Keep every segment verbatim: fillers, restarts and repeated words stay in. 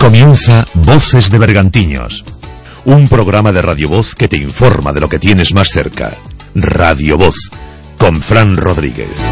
Comienza Voces de Bergantiños, un programa de Radio Voz que te informa de lo que tienes más cerca. Radio Voz, con Fran Rodríguez.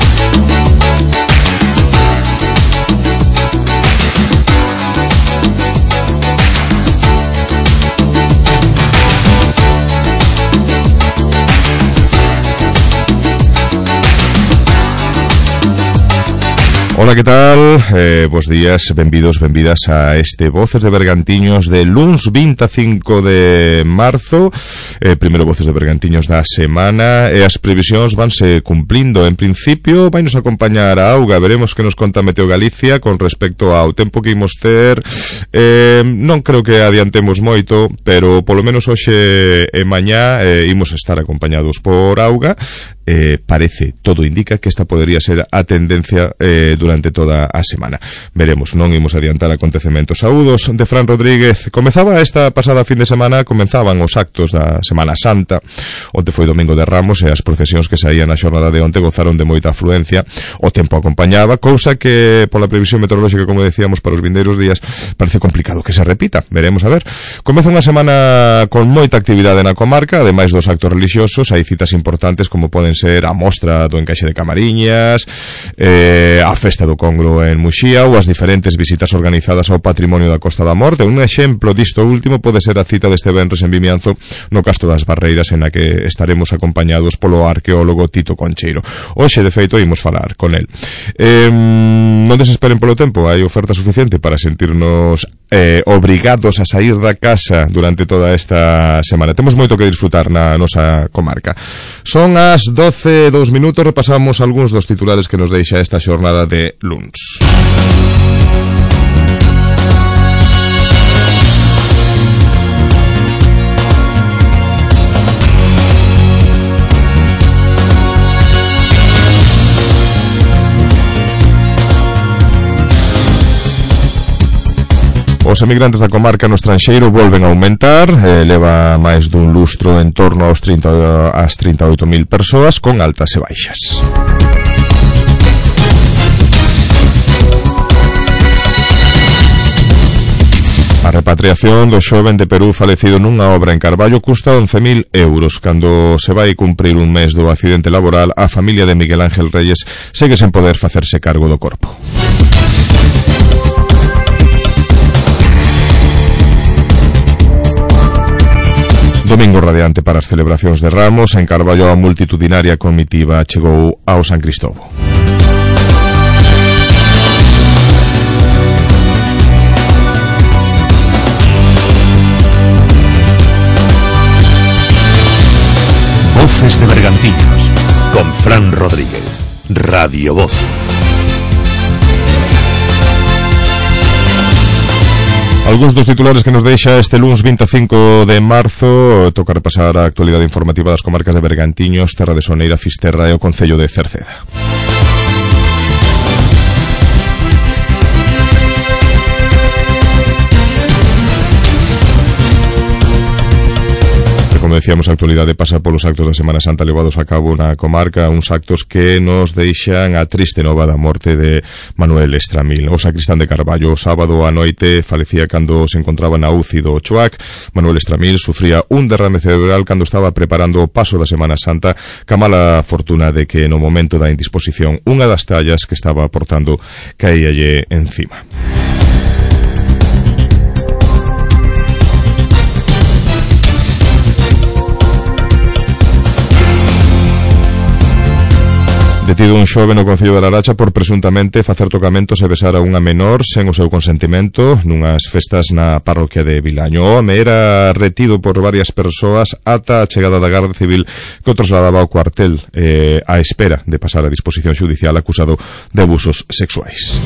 Ola, que tal? Eh, bos días, benvidos, benvidas a este Voces de Bergantiños de luns veinticinco de marzo, eh, primeiro Voces de Bergantiños da semana, e as previsións vanse cumplindo. En principio, vai nos acompañar a auga, veremos que nos conta Meteo Galicia con respecto ao tempo que imos ter. Eh, non creo que adiantemos moito, pero polo menos hoxe e mañá eh, imos estar acompañados por auga. Eh, parece, todo indica que esta podería ser a tendencia eh, durante toda a semana. Veremos, non imos adiantar acontecementos. Saúdos de Fran Rodríguez. Comezaba esta pasada fin de semana, comenzaban os actos da Semana Santa. Onte foi Domingo de Ramos e as procesións que saían na xornada de onte gozaron de moita afluencia. O tempo acompañaba, cousa que pola previsión meteorolóxica, como decíamos, para os vindeiros días parece complicado que se repita. Veremos a ver. Comeza unha semana con moita actividade na comarca, ademais dos actos religiosos. Hai citas importantes como poden ser a mostra do encaixe de Camariñas, eh, a festa do Congro en Muxía ou as diferentes visitas organizadas ao patrimonio da Costa da Morte. Un exemplo disto último pode ser a cita deste venres en Vimianzo no Castro das Barreiras, en a que estaremos acompañados polo arqueólogo Tito Concheiro. Hoxe, de feito, imos falar con el. Eh, non desesperen polo tempo, hai oferta suficiente para sentirnos eh, obrigados a sair da casa durante toda esta semana. Temos moito que disfrutar na nosa comarca. Son as doce e dous minutos, repasamos algúns dos titulares que nos deixa esta xornada de luns. Os emigrantes da comarca no estranxeiro volven a aumentar, eh, leva máis dun lustro en torno aos trinta, ás trinta e oito mil persoas, con altas e baixas. A repatriación do xoven de Perú falecido nunha obra en Carballo custa once mil euros. Cando se vai cumprir un mes do accidente laboral, a familia de Miguel Ángel Reyes segue sen poder facerse cargo do corpo. Domingo radiante para as celebracións de Ramos. En Carballo a multitudinaria comitiva chegou ao San Cristobo. Voces de Bergantiños, con Fran Rodríguez. Radio Voz. Algúns dos titulares que nos deixa este luns veinticinco de marzo. Toca repasar a actualidade informativa das comarcas de Bergantiños, Terra de Soneira, Fisterra e o concello de Cerceda. Como decíamos, a actualidade pasa polos actos da Semana Santa levados a cabo na comarca, uns actos que nos deixan a triste nova da morte de Manuel Estramil. O sacristán de Carballo, o sábado á noite, falecía cando se encontraba na U C I do Ochoac. Manuel Estramil sufría un derrame cerebral cando estaba preparando o paso da Semana Santa, ca mala fortuna de que no momento da indisposición unha das tallas que estaba portando caíalle encima. Detido un xove no concello de Laracha por presuntamente facer tocamentos e besar a unha menor sen o seu consentimento nunhas festas na parroquia de Vilaño. O home era retido por varias persoas ata a chegada da Garda Civil, que o trasladaba ao cuartel eh, á espera de pasar a disposición xudicial acusado de abusos sexuais.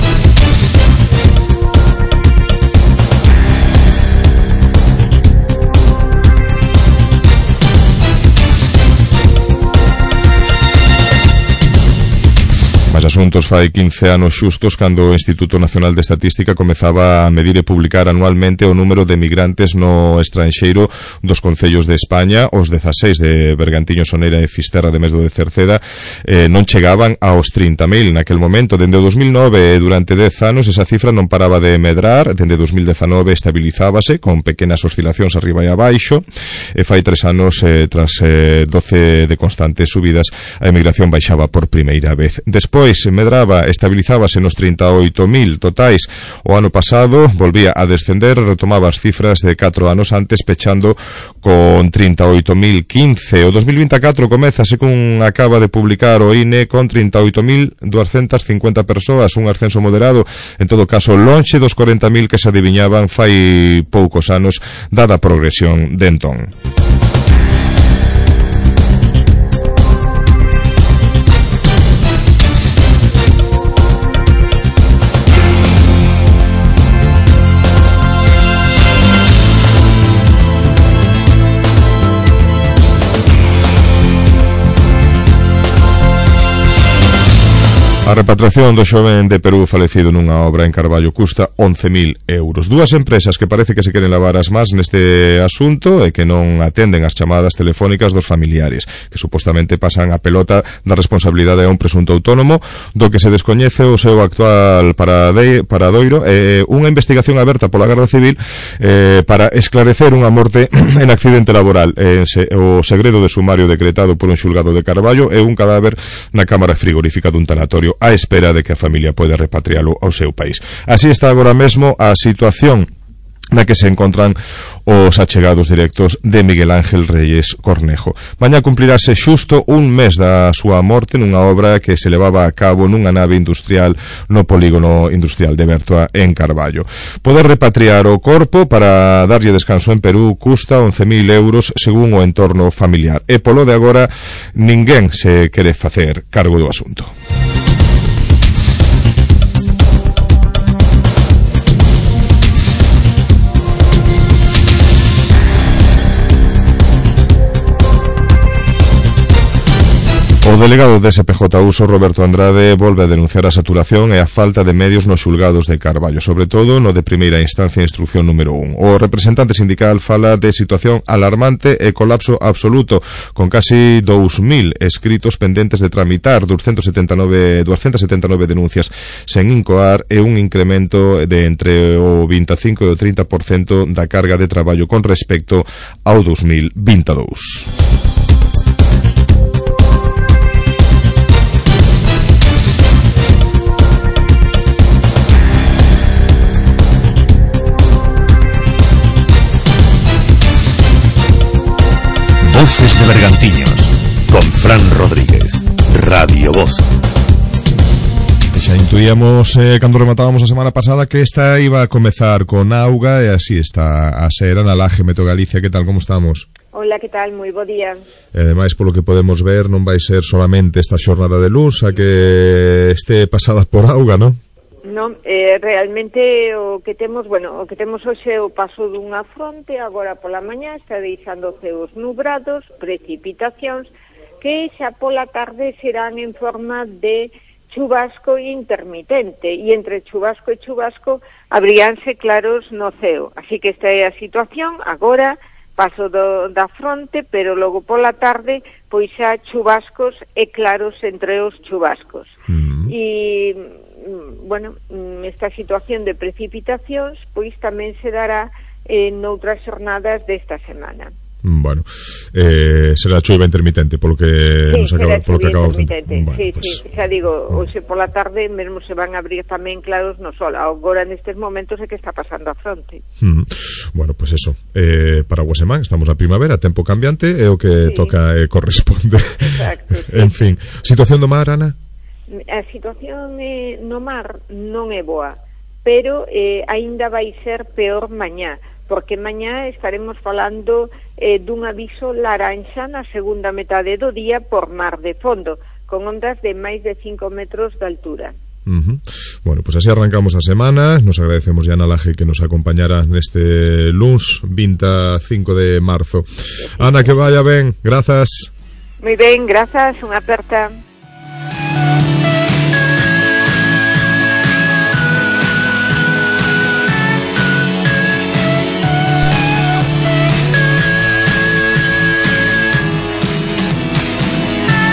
máis asuntos. Fai quince anos xustos cando o Instituto Nacional de Estatística comezaba a medir e publicar anualmente o número de migrantes no estranxeiro dos concellos de España. Os dezaseis de Bergantiños, Soneira e Fisterra de Mesdo de Cerceda eh, non chegaban aos trinta mil naquel momento. Dende o dos mil nove, durante dez anos, esa cifra non paraba de medrar. Dende dos mil dezanove estabilizábase con pequenas oscilacións arriba e abaixo, e fai tres anos, eh, tras eh, doce de constantes subidas, a emigración baixaba por primeira vez. Despois medraba, estabilizábase nos trinta e oito mil totais. O ano pasado volvía a descender, retomaba as cifras de catro anos antes, pechando con trinta e oito mil quince. O dos mil vinte e catro comeza, según acaba de publicar o I N E, con trinta e oito mil duascentas cincuenta persoas, un ascenso moderado, en todo caso lonxe dos corenta mil que se adiviñaban fai poucos anos, dada a progresión de entón. A repatriación do xoven de Perú falecido nunha obra en Carballo custa once mil euros. Dúas empresas que parece que se queren lavar as más neste asunto e que non atenden as chamadas telefónicas dos familiares, que supostamente pasan a pelota da responsabilidade a un presunto autónomo do que se descoñece o seu actual parade, paradoiro, e unha investigación aberta pola Garda Civil eh, para esclarecer unha morte en accidente laboral. Eh, se, o segredo de sumario decretado por un xulgado de Carballo e un cadáver na cámara frigorífica dun tanatorio á espera de que a familia poida repatrialo ao seu país. Así está agora mesmo a situación na que se encontran os achegados directos de Miguel Ángel Reyes Cornejo. Mañá cumplirase xusto un mes da súa morte nunha obra que se levaba a cabo nunha nave industrial no polígono industrial de Bertoa en Carballo. Poder repatriar o corpo para darlle descanso en Perú custa once mil euros según o entorno familiar, e polo de agora ninguén se quere facer cargo do asunto. O delegado de S P J Uso, Roberto Andrade, volve a denunciar a saturación e a falta de medios nos xulgados de Carballo, sobre todo no de primeira instancia e instrucción número un. O representante sindical fala de situación alarmante e colapso absoluto, con casi dous mil escritos pendentes de tramitar, doscientas setenta e nove denuncias sen incoar e un incremento de entre o vinte e cinco e o trinta por cento da carga de traballo con respecto ao dos mil vinte e dous. Voces de Bergantiños, con Fran Rodríguez, Radio Voz. Xa intuíamos eh, cando rematábamos a semana pasada que esta iba a comezar con auga, e así está a ser. Ana Laje, Meteo Galicia, que tal, como estamos? Hola, que tal? Moi bo día. E ademais, polo que podemos ver, non vai ser solamente esta xornada de luz a que este pasada por auga, non? Non, eh, realmente o que temos, bueno, o que temos hoxe é o paso dunha fronte, agora pola mañá está deixando ceos nubrados, precipitacións, que xa pola tarde serán en forma de chubasco intermitente, e entre chubasco e chubasco abríanse claros no ceo. Así que esta é a situación, agora paso do, da fronte, pero logo pola tarde pois xa chubascos e claros entre os chubascos. Mm. E bueno, esta situación de precipitacións pois tamén se dará en outras xornadas desta semana. Bueno, eh, será chuva intermitente polo que sí, nos acaba, polo que acabamos de... Bueno, sí, pues... sí, xa digo, hoxe pola tarde mesmo se van a abrir tamén claros no sol. Agora nestes momentos é que está pasando a fronte. Mm. Bueno, pues eso, eh, para Guasemán estamos a primavera, tempo cambiante, é o que sí. toca e eh, corresponde. Exacto, sí. En fin, situación do mar, Ana? A situación eh, no mar non é boa, pero eh, aínda vai ser peor mañá, porque mañá estaremos falando eh, dun aviso laranxa na segunda metade do día por mar de fondo, con ondas de máis de cinco metros de altura. Uh-huh. Bueno, pues así arrancamos a semana. Nos agradecemos ya a Ana Laje que nos acompañara neste luns vinte e cinco de marzo. Sí, sí. Ana, que vaya ben, grazas. Moi ben, grazas, unha aperta.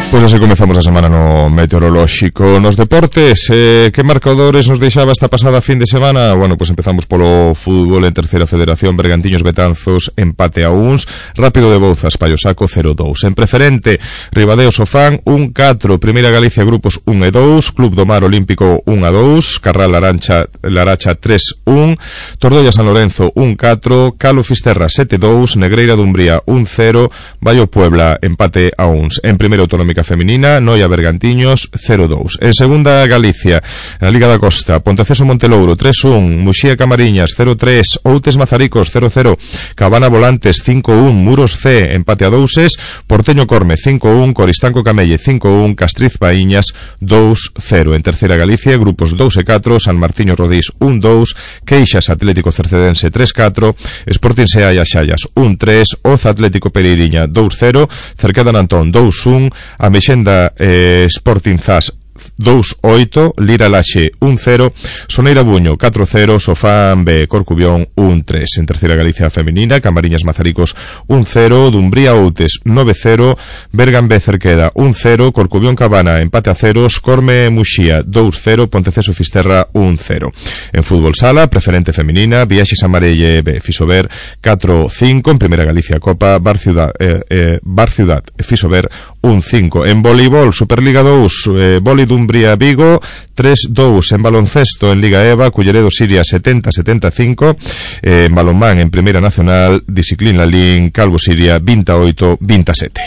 Pois así comezamos a semana no meteorolóxico. Nos deportes, eh, que marcadores nos deixaba esta pasada fin de semana? Bueno, pois empezamos polo fútbol en terceira federación. Bergantiños Betanzos empate a uns, Rápido de Bouzas Pallosaco cero dous. En preferente, Ribadeo Sofán un catro, Primeira Galicia grupos un e dous, Club do Mar Olímpico un a dous, Carral Larancha, Laracha tres un, Tordolla San Lorenzo un catro, Calo Fisterra sete dous, Negreira Dumbría un cero, Baio Puebla empate a uns. En primeira autonómica feminina, Noia Bergantiños cero dous. En segunda Galicia, na Liga da Costa, Ponteceso Montelouro tres un, Muxía Camariñas cero tres, Outes Mazaricos cero cero, Cabana Volantes cinco un, Muros C empate a douses, Porteño Corme cinco un, Coristanco Camelle cinco un, Castriz Baíñas dous cero. En terceira Galicia, grupos dous e catro, San Martiño Rodís un dous, Queixas Atlético Cercedense tres catro, Sporting Seaia Xallas un tres, Oza Atlético Pereiriña dous cero, Cerqueda Nantón dous un, Amexenda eh, Sporting Zas dous oito, Lira Laxe un cero, Soneira Buño catro cero, Sofán B Corcubión un tres. En terceira Galicia femenina, Camariñas Mazaricos un cero, Dumbría Outes nove cero, Bergan B Cerqueda un cero, Corcubión Cabana empate a ceros, Corme Muxía dous cero, Ponteceso Fisterra un cero. En fútbol sala, preferente femenina, Viaxes Amarelle B Fisober catro cinco, en Primeira Galicia Copa, Bar Ciudad, eh, eh, Bar Ciudad Fisober un cinco. En voleibol, Superliga dous, eh, Voli Dumbría Vigo tres dous. En baloncesto, en Liga EVA, Culleredo Siria setenta setenta e cinco, eh, en balonmán en Primeira Nacional, Disciplín Lalín Calvo Siria veintiocho veintisiete.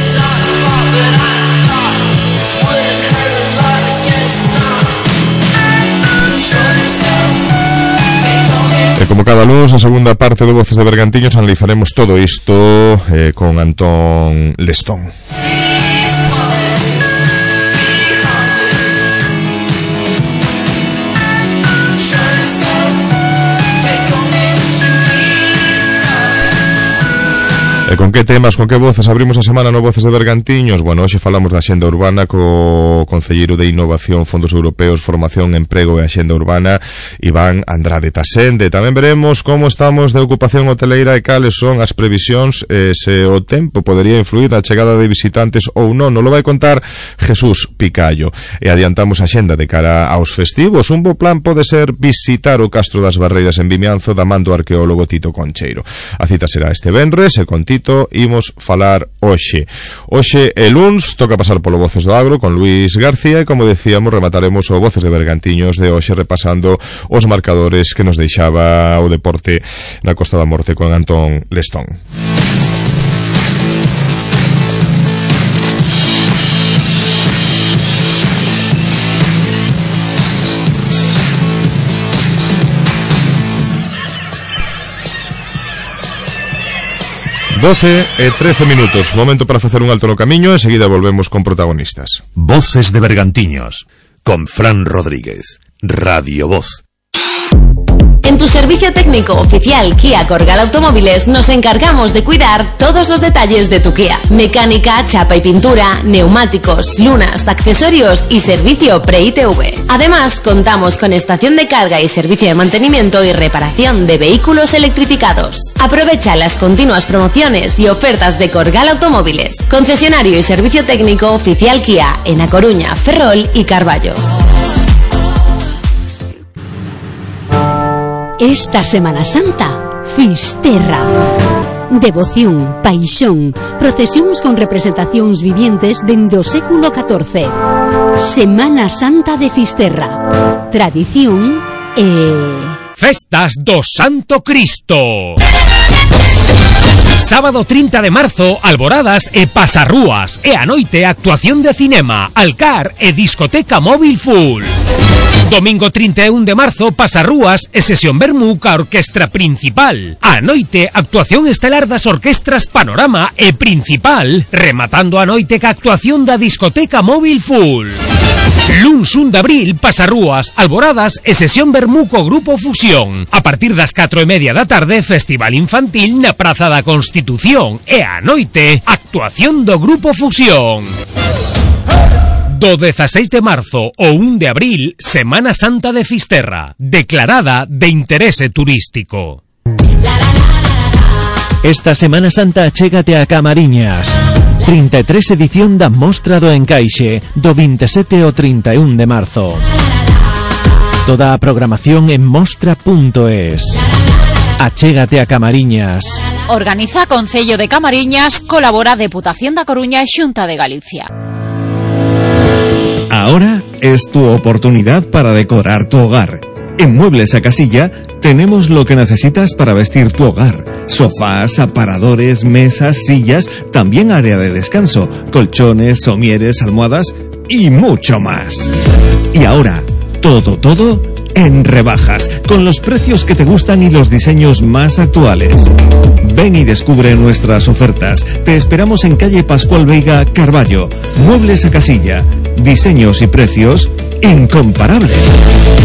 E como cada lunes, na segunda parte de Voces de Bergantiños, analizaremos todo isto eh, con Antón Lestón. E con que temas, con que voces abrimos a semana no Voces de Bergantiños? Bueno, hoxe falamos da Axenda Urbana co Concelleiro de Innovación, Fondos Europeos, Formación, Emprego e Axenda Urbana, Iván Andrade Tasende. Tamén veremos como estamos de ocupación hoteleira e cales son as previsións, e se o tempo podería influir na chegada de visitantes ou non. Nos lo vai contar Jesús Picallo. E adiantamos a axenda de cara aos festivos. Un bo plan pode ser visitar o Castro das Barreiras en Vimianzo da man do arqueólogo Tito Concheiro. A cita será este venres e con Tito imos falar hoxe. Hoxe e luns toca pasar polo Voces do Agro con Luis García e, como decíamos, remataremos o Voces de Bergantiños de hoxe repasando os marcadores que nos deixaba o deporte na Costa da Morte con Antón Lestón. doce e trece minutos, momento para facer un alto no camiño e seguida volvemos con protagonistas. Voces de Bergantiños, con Fran Rodríguez, Radio Voz. En tu servicio técnico oficial Kia Corgal Automóviles nos encargamos de cuidar todos los detalles de tu Kia. Mecánica, chapa y pintura, neumáticos, lunas, accesorios y servicio pre-I T V. Además, contamos con estación de carga y servicio de mantenimiento y reparación de vehículos electrificados. Aprovecha las continuas promociones y ofertas de Corgal Automóviles, concesionario y servicio técnico oficial Kia en A Coruña, Ferrol y Carballo. Esta Semana Santa, Fisterra. Devoción, paixón, procesións con representacións vivientes dende o século catorce. Semana Santa de Fisterra. Tradición e... Festas do Santo Cristo. Sábado trinta de marzo, alboradas e pasarrúas. E a noite, actuación de cinema, alcar e discoteca móvil full. Domingo trinta e un de marzo, pasarrúas e sesión vermú ca orquestra principal. A noite, actuación estelar das orquestras Panorama e Principal, rematando a noite ca actuación da discoteca móvil full. Luns un de abril, pasarrúas, alboradas e sesión vermú co Grupo Fusión. A partir das catro e media da tarde, festival infantil na Praza da Constitución. E a noite, actuación do Grupo Fusión. Do dezaseis de marzo ao un de abril, Semana Santa de Fisterra, declarada de interese turístico. Esta Semana Santa chégate a Camariñas. trinta e tres edición da Mostra do Encaixe, do vinte e sete ao trinta e un de marzo. Toda a programación en mostra punto es. Achégate a Camariñas. Organiza Concello de Camariñas, colabora Deputación da Coruña e Xunta de Galicia. Ahora es tu oportunidad para decorar tu hogar. En Muebles a Casilla tenemos lo que necesitas para vestir tu hogar. Sofás, aparadores, mesas, sillas, también área de descanso, colchones, somieres, almohadas y mucho más. Y ahora, todo, todo en rebajas, con los precios que te gustan y los diseños más actuales. Ven y descubre nuestras ofertas. Te esperamos en calle Pascual Veiga, Carballo. Muebles a Casilla. Diseños y precios incomparables.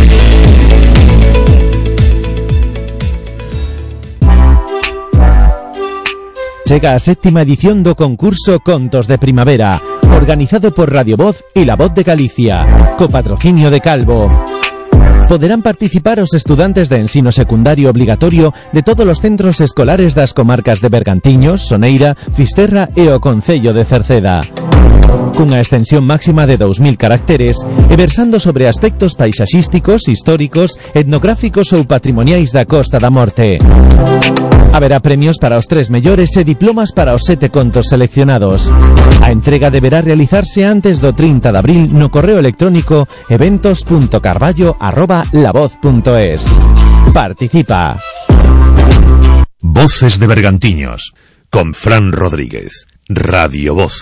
Chega a séptima edición do concurso Contos de Primavera, organizado por Radio Voz e La Voz de Galicia, co patrocinio de Calvo. Poderán participar os estudantes de ensino secundario obligatorio de todos os centros escolares das comarcas de Bergantiños, Soneira, Fisterra e o Concello de Cerceda. Cunha extensión máxima de dous mil caracteres e versando sobre aspectos paisaxísticos, históricos, etnográficos ou patrimoniais da Costa da Morte. Haberá premios para os tres mellores e diplomas para os sete contos seleccionados. A entrega deberá realizarse antes do trinta de abril no correo electrónico eventos punto carballo arroba lavoz punto es. Participa. Voces de Bergantiños, con Fran Rodríguez, Radio Voz.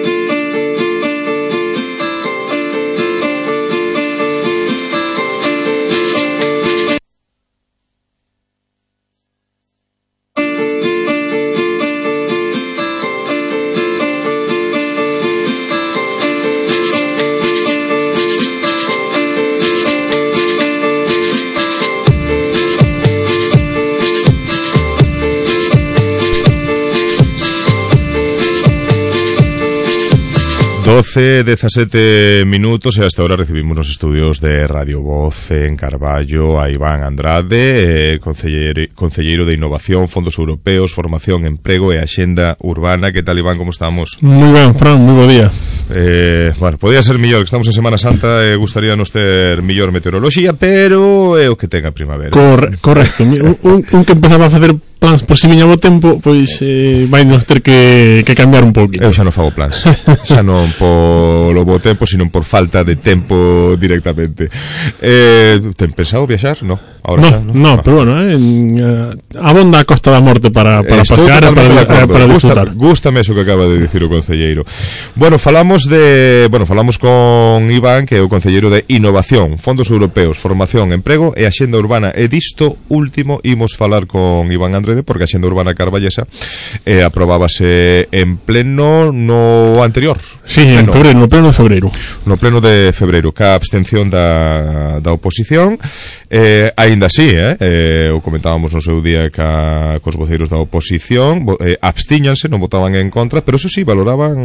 doce, dezasete minutos e hasta ahora recibimos nos estudios de Radio Voz en Carballo a Iván Andrade, eh, concelleiro, concelleiro de Innovación, Fondos Europeos, Formación, Emprego e Axenda Urbana. Que tal, Iván, como estamos? Moi ben, Fran, moi bo día. Eh, bueno, podía ser millor, que estamos en Semana Santa e eh, gustaríanos ter millor meteoroloxía, pero é o que ten a primavera. Corre, correcto. un, un que empezaba a facer plans por si viña bo tempo, pois eh, vai nos ter que, que cambiar un pouquinho. Eu xa non fago plans, xa non polo bo tempo, sino por falta de tempo directamente. Eh, ten pensado viaxar? No, ahora no, xa, no, no, no, pero bueno, eh, uh, abonda a Costa da Morte para, para pasear e para, para, para disfrutar. Gústame eso que acaba de dicir o concelleiro. Bueno, falamos de, bueno, falamos con Iván, que é o concelleiro de Innovación, Fondos Europeos, Formación, Emprego e Axenda Urbana. E disto último imos falar con Iván Andrés, porque a Xenda Urbana carballesa eh, aprobábase en pleno no anterior. Sí, en pleno, febrero, no pleno de febreiro. No pleno de febreiro, ca abstención da, da oposición. Eh, aínda así, eh, eh, o comentábamos no seu día ca, cos voceiros da oposición, eh, abstíñanse, non votaban en contra, pero eso sí, valoraban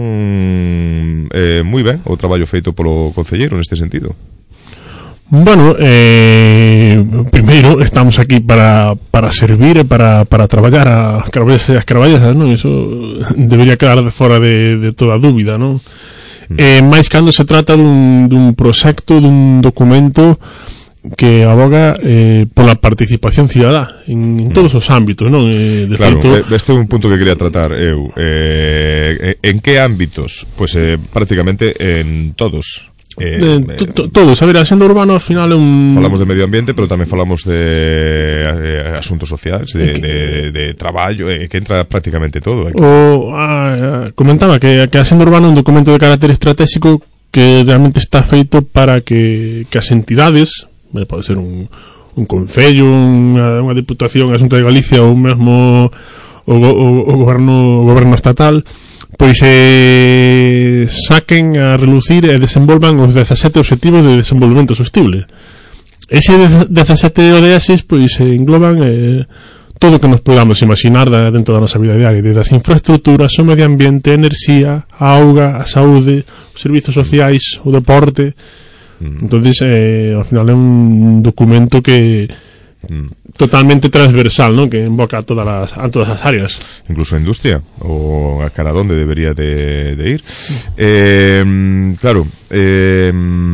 eh, moi ben o traballo feito polo concelleiro neste sentido. Bueno, eh, primeiro estamos aquí para, para servir e para, para traballar a carballas e as carballas, non? Iso debería quedar fora de, de toda dúbida, non? Mm. Eh, máis cando se trata dun, dun proxecto, dun documento que aboga eh, pola participación cidadá en, en todos os ámbitos, non? Eh, de claro, feito, este é un punto que quería tratar eu. Eh, en que ámbitos? Pois pues, eh, prácticamente en todos. Eh, eh, todos, a ver, a Xenda Urbana ao final é un... Falamos de medio ambiente, pero tamén falamos de eh, asuntos sociais, de, de, de traballo, eh, que entra prácticamente todo aquí. O, a, comentaba que, que a Xenda Urbana é un documento de carácter estratégico que realmente está feito para que, que as entidades, eh, pode ser un, un concello, unha, unha diputación, a Xunta de Galicia ou mesmo o, o, o goberno, o goberno estatal, pois eh, saquen a relucir e desenvolvan os dezasete obxectivos de desenvolvemento sostible. Ese dezasete O D S pois eh, engloban eh, todo o que nos podamos imaginar da, dentro da nosa vida diaria, desde as infraestructuras, o medio ambiente, a enerxía, a auga, a saúde, os servizos sociais, o deporte. Mm. Entonces, eh, ao final é un documento que mm. totalmente transversal, ¿no? Que invoca a todas las, a todas las áreas. Incluso a industria, o a cara donde debería de, de ir. Eh, claro, eh,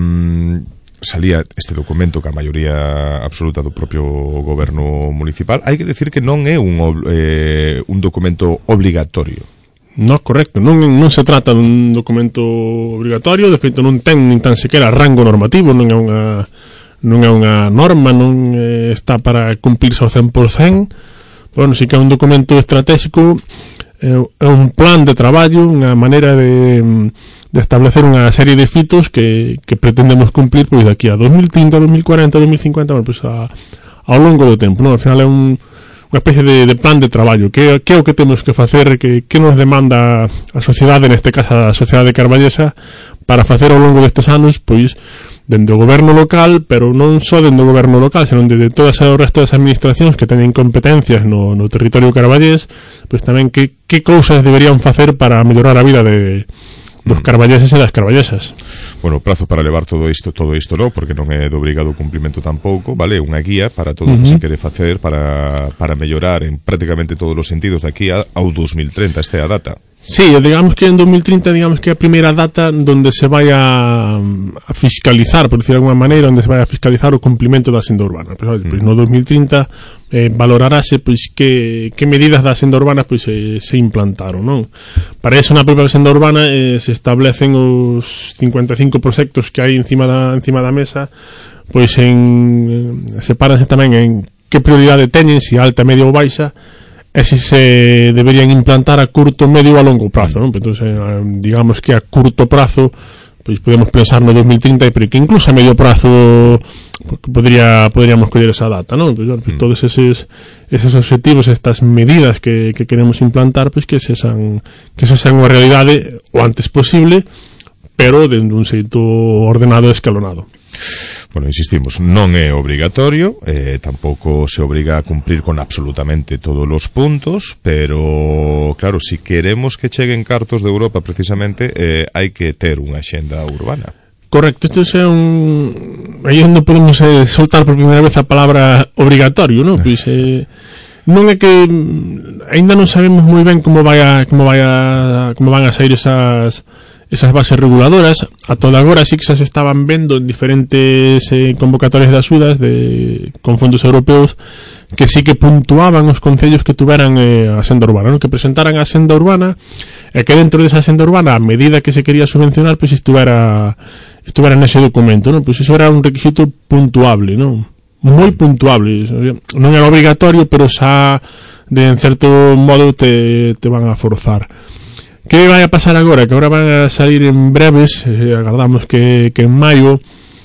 salía este documento que a maioría absoluta do propio goberno municipal. Hai que decir que non é un, eh, un documento obligatorio. No, correcto, non, non se trata dun documento obrigatorio, de feito non ten nin tan sequera rango normativo, non é unha non é unha norma, non eh, está para cumplirse ao cen por cen. Bueno, si que é un documento estratégico, é, é un plan de traballo, unha maneira de, de establecer unha serie de fitos que, que pretendemos cumplir pois daqui a dos mil trinta, dos mil cuarenta, dos mil cincuenta, bueno, pois a, ao longo do tempo, non? Al final é un unha especie de, de plan de traballo, que, que é o que temos que facer, que, que nos demanda a sociedade, neste caso a sociedade carballesa, para facer ao longo destes anos, pois, dende o goberno local, pero non só dende o goberno local, senón de todas o resto das administracións que teñen competencias no, no territorio carballés, pois tamén que, que cousas deberían facer para mellorar a vida de dos carballeses e das carballesas. Bueno, prazo para levar todo isto, todo isto, non, porque non é de obrigado cumprimento tampouco, vale, unha guía para todo o uh -huh. que se quere facer para, para mellorar en prácticamente todos os sentidos daqui a, ao dos mil treinta, esta é a data. Sí, digamos que en dos mil trinta, digamos que é a primeira data donde se vai a, a fiscalizar, por decir de alguma maneira, onde se vai a fiscalizar o cumprimento da senda urbana. Pois, mm. pois no dos mil trinta eh, valorarase pois que, que medidas da senda urbana pois se, se implantaron, non? Para eso na propia senda urbana eh, se establecen os cincuenta e cinco proxectos que hai encima da, encima da mesa, pois en eh, sepáranse tamén en que prioridade teñen, se alta, media ou baixa, e se se deberían implantar a curto, medio ou a longo prazo, non? Entón, digamos que a curto prazo pois podemos pensar no dos mil trinta, pero que incluso a medio prazo podría poderíamos coller esa data, non? Pois, pois, todos eses eses objetivos, estas medidas que, que queremos implantar, pois que se san, que se sean unha realidade o antes posible, pero dende un xeito ordenado e escalonado. Bueno, insistimos, non é obrigatorio, eh, tampouco se obriga a cumplir con absolutamente todos os puntos, pero, claro, si queremos que cheguen cartos de Europa, precisamente, eh, hai que ter unha axenda urbana. Correcto, isto é un... aí onde podemos eh, soltar por primeira vez a palabra obrigatorio, non? Pois, eh, non é que aínda non sabemos moi ben como vai a, como vai a, como van a sair esas... esas bases reguladoras. A toda agora sí que se estaban vendo en diferentes eh, convocatorias de axudas de, con fondos europeos, que sí que puntuaban os concellos que tuveran eh, a senda urbana, ¿no? Que presentaran a senda urbana e que dentro desa senda urbana, a medida que se quería subvencionar, pois pues, estuvera estuvera nese documento, ¿no? Pois pues eso era un requisito puntuable, ¿no? Moi puntuable, non era obligatorio, pero xa de en certo modo te, te van a forzar. Que vai a pasar agora? Que agora van a salir en breves, eh, agardamos que, que en maio,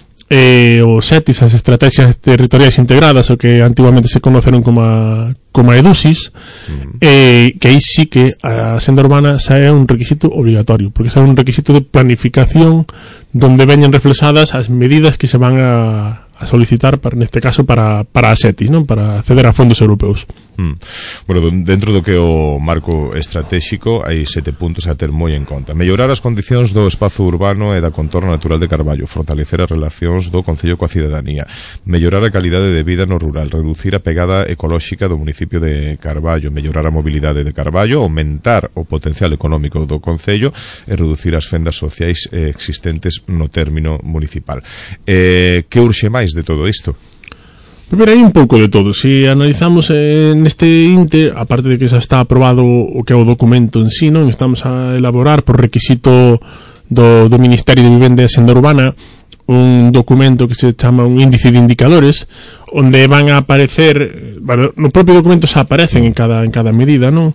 eh, os SETIs, as estrategias territoriais integradas, o que antiguamente se conoceron como a, como a EDUSIS, mm. eh, que aí sí que a senda urbana xa é un requisito obligatorio, porque xa é un requisito de planificación donde veñen reflexadas as medidas que se van a a solicitar, para, neste caso, para, para a SETIs, non? Para acceder a fondos europeos. Mm. Bueno, dentro do que o marco estratégico hai sete puntos a ter moi en conta. Mellorar as condicións do espazo urbano e da contorna natural de Carballo, fortalecer as relacións do Concello coa cidadanía, mellorar a calidade de vida no rural, reducir a pegada ecolóxica do municipio de Carballo, mellorar a mobilidade de Carballo, aumentar o potencial económico do Concello e reducir as fendas sociais eh, existentes no término municipal. Eh, que urxe máis de todo isto? Primeiro, hai un pouco de todo. Se analizamos eh, neste inter, aparte de que xa está aprobado o que é o documento en sí, non? Estamos a elaborar por requisito do, do Ministerio de Vivenda e Senda Urbana un documento que se chama un índice de indicadores, onde van a aparecer, bueno, no propio documento xa aparecen en cada, en cada medida, non?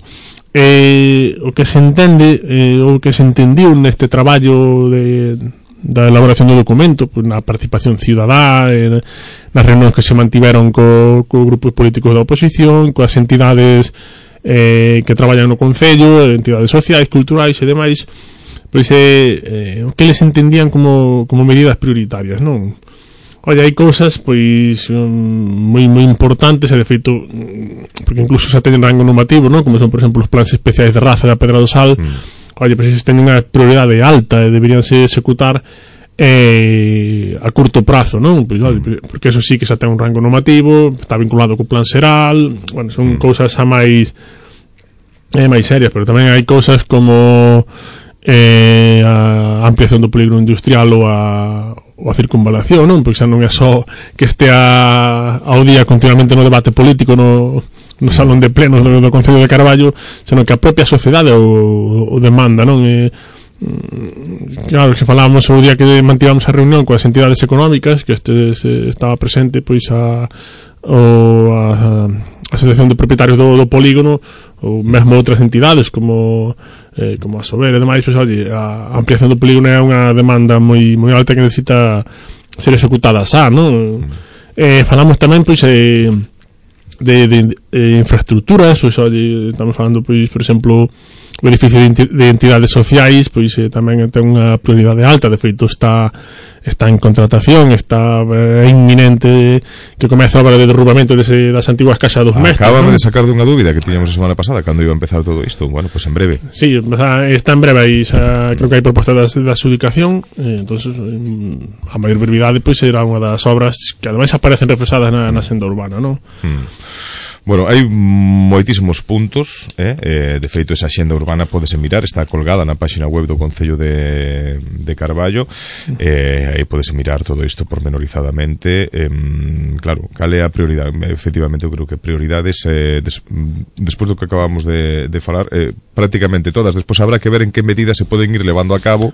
Eh, o que se entende, eh, o que se entendiu neste traballo de da elaboración do documento, pues, na participación cidadá, eh, nas reunións que se mantiveron co, co grupos políticos da oposición, coas entidades eh, que traballan no Concello, entidades sociais, culturais e demais, pois é eh, o que eles entendían como, como medidas prioritarias, non? Oye, hai cousas pois um, moi moi importantes, e de feito, porque incluso xa teñen rango normativo, non? Como son, por exemplo, os plans especiais de raza da Pedra do Sal. Mm. Oye, pois pues, teñen unha prioridade alta e deberíanse executar eh, a curto prazo, non? Porque eso sí que xa ten un rango normativo, está vinculado co plan xeral, bueno, son cousas xa máis eh, máis serias, pero tamén hai cousas como eh, a ampliación do polígono industrial ou a ou a circunvalación, non? Porque xa non é só que este a, ao día continuamente no debate político no, no salón de plenos do, do Concello de Carballo, senón que a propia sociedade o, o demanda, non? E, claro, que falábamos o día que mantivamos a reunión coas entidades económicas, que este se, estaba presente pois a o a, a asociación de propietarios do, do polígono, ou mesmo outras entidades como eh, como a Sober e demais, pois, oye, a ampliación do polígono é unha demanda moi moi alta que necesita ser executada xa, non? Eh, falamos tamén, pois, eh, de, de, de infraestructuras, pois, oye, estamos falando, pois, por exemplo, o edificio de entidades sociais, pois eh, tamén ten unha prioridade alta, de feito está está en contratación, está é eh, inminente que comece a obra de derrubamento dese, das antiguas casas dos mestres. Acábame, ¿no?, de sacar dunha dúbida que tiñamos a semana pasada cando iba a empezar todo isto. Bueno, pois pues en breve. Sí, está en breve aí, xa, creo que hai propuesta da, da adjudicación, eh, entonces eh, a maior brevidade pois será unha das obras que ademais aparecen reflejadas na, na senda urbana, non? Hmm. Bueno, hai moitísimos puntos, eh? Eh, de feito esa xenda urbana podese mirar, está colgada na página web do Concello de, de Carballo, eh, aí podese mirar todo isto pormenorizadamente. Eh, claro, cal é a prioridade? Efectivamente, eu creo que prioridades, eh, des, despois do que acabamos de, de falar, eh, prácticamente todas. Despois habrá que ver en que medidas se poden ir levando a cabo,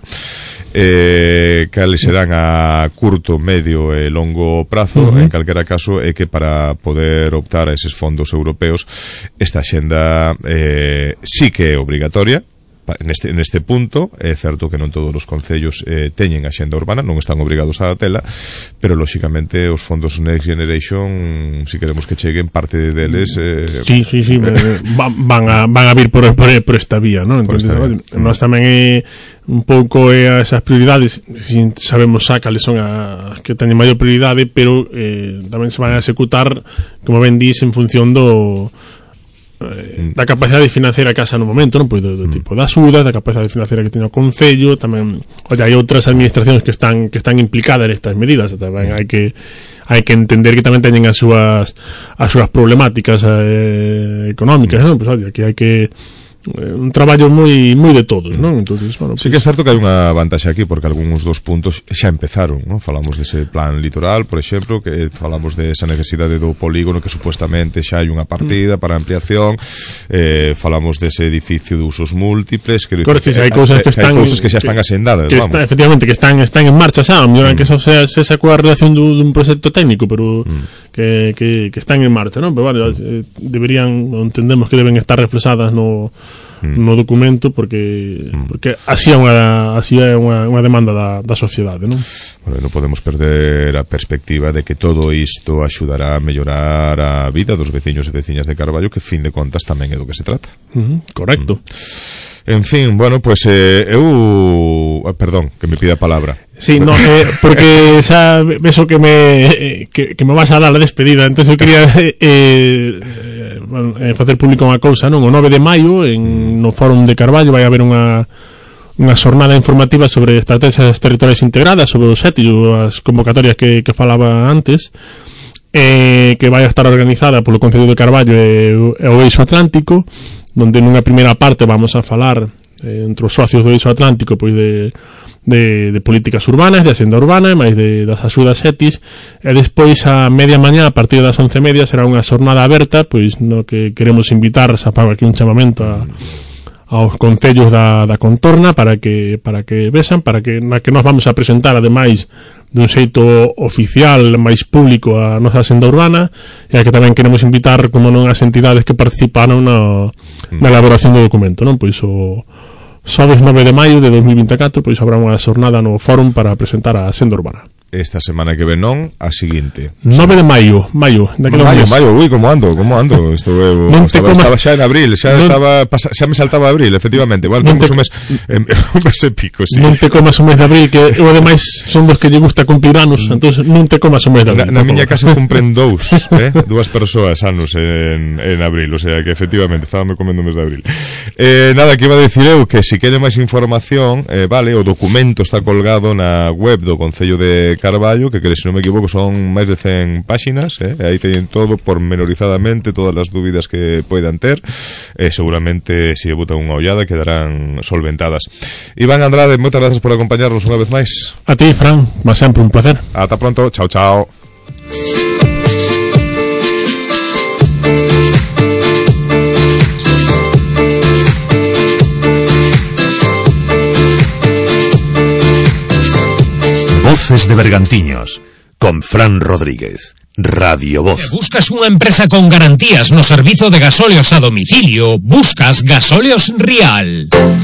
eh, cales serán a curto, medio e longo prazo. Uh-huh. En calquera caso, é que para poder optar a eses fondos europeos, esta axenda eh, sí que é obrigatoria. Neste, neste punto é certo que non todos os concellos eh, teñen a xenda urbana, non están obrigados a tela, pero lóxicamente os fondos Next Generation, si queremos que cheguen, parte deles eh, sí, sí, sí, eh, van, a, van a vir por, por, por esta vía, ¿no? Entonces, vía. Nós tamén é un pouco é esas prioridades, sabemos xa cales son as que teñen maior prioridade, pero eh, tamén se van a executar, como ben dís, en función do Eh, da capacidade financiera que haxa no momento, non? Pois do, do tipo de axudas, da capacidade financiera que teña o Concello, tamén, oye, hai outras administracións que están que están implicadas nestas medidas, tamén hai que hai que entender que tamén teñen as súas as súas problemáticas eh, económicas, non? Pois, oye, aquí hai que un traballo moi moi de todos, non? Entonces, bueno, sí, pues... que é certo que hai unha vantaxe aquí, porque algúns dos puntos xa empezaron, non? Falamos dese plan litoral, por exemplo, que falamos de esa necesidade do polígono que supuestamente xa hai unha partida para ampliación, eh, falamos dese edificio de usos múltiples, que Correcto, hai cousas que están hai cousas que xa están asendadas, que vamos. Está, efectivamente, que están están en marcha xa, mellor mm. que eso sea se sacou a relación dun proxecto técnico, pero mm. que, que, que están en marcha, non? Pero vale, eh, deberían, entendemos que deben estar reflexadas no no documento, porque mm. porque así é unha así é unha, unha demanda da, da sociedade, non? Bueno, non podemos perder a perspectiva de que todo isto axudará a mellorar a vida dos veciños e veciñas de Carballo, que fin de contas tamén é do que se trata. Uh-huh, correcto. Mm. En fin, bueno, pues eh, eu ah, perdón, que me pida a palabra. Sí, no, eh, porque xa beso que me eh, que, que me vas a dar a despedida, entonces eu quería eh, eh, bueno, eh, facer público unha cousa, non? O nove de maio en no Fórum de Carballo vai haber unha unha xornada informativa sobre estrategias territoriais integradas, sobre os sete as convocatorias que, que falaba antes, eh, que vai a estar organizada polo Concello de Carballo e, e o Eixo Atlántico, donde nunha primeira parte vamos a falar eh, entre os socios do Eixo Atlántico, pois de De, de políticas urbanas, de axenda urbana, máis de, das axudas ETIs, e despois a media mañá, a partir das once e media, será unha xornada aberta, pois no que queremos invitar, xa pago aquí un chamamento a, aos concellos da, da contorna para que para que vexan, para que na que nos vamos a presentar ademais dun xeito oficial, máis público, a nosa axenda urbana, e a que tamén queremos invitar como non as entidades que participaron na, na elaboración do documento, non? Pois o Xoves nove de maio de dos mil vinte e catro, pois habrá unha xornada no Fórum para presentar a Senda Urbana. esta semana que ven non, a seguinte. nove de maio, maio, daquele maio, mes. maio, ui, como ando, como ando. Isto, eu, non estaba, comas... estaba xa en abril, xa non... estaba pasa, xa me saltaba abril, efectivamente. Igual temos te... un mes eh, un mes e pico, sí. Non te comas o mes de abril, que eu ademais son dos que lle gusta cumplir anos, entonces non te comas o mes de abril. Na, na miña casa cumpren dous, eh, dúas persoas anos en, en abril, o sea que efectivamente estábame comendo o mes de abril. Eh, nada, que iba a decir eu que si quere máis información, eh, vale, o documento está colgado na web do Concello de Carballo, que quere, se non me equivoco, son máis de cen páxinas, eh? Aí teñen todo pormenorizadamente, todas as dúbidas que poidan ter, eh, seguramente se botan unha ollada quedarán solventadas. Iván Andrade, moitas gracias por acompañarnos unha vez máis. A ti, Fran, va sempre un placer. Ata pronto, chao, chao. Voces de Bergantiños, con Fran Rodríguez, Radio Voz. Se buscas unha empresa con garantías no servizo de gasóleos a domicilio, buscas Gasóleos Rial.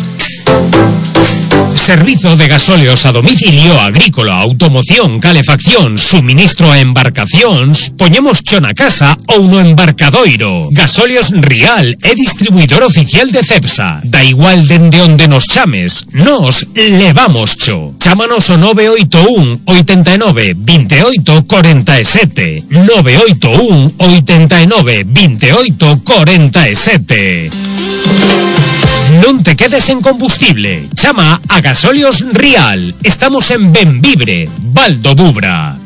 Servizo de gasóleos a domicilio agrícola, automoción, calefacción, suministro a embarcacións, poñemos cho na casa ou no embarcadoiro. Gasóleos Rial é distribuidor oficial de Cepsa. Da igual dende onde nos chames, nos levamos cho. Chámanos o nove oito un, oitenta e nove, vinte e oito, corenta e sete. nove oito un, oitenta e nove, vinte e oito, corenta e sete. Non te quedes en combustible. Chama a Gasóleos Rial. Estamos en Benvibre, Val do Dubra.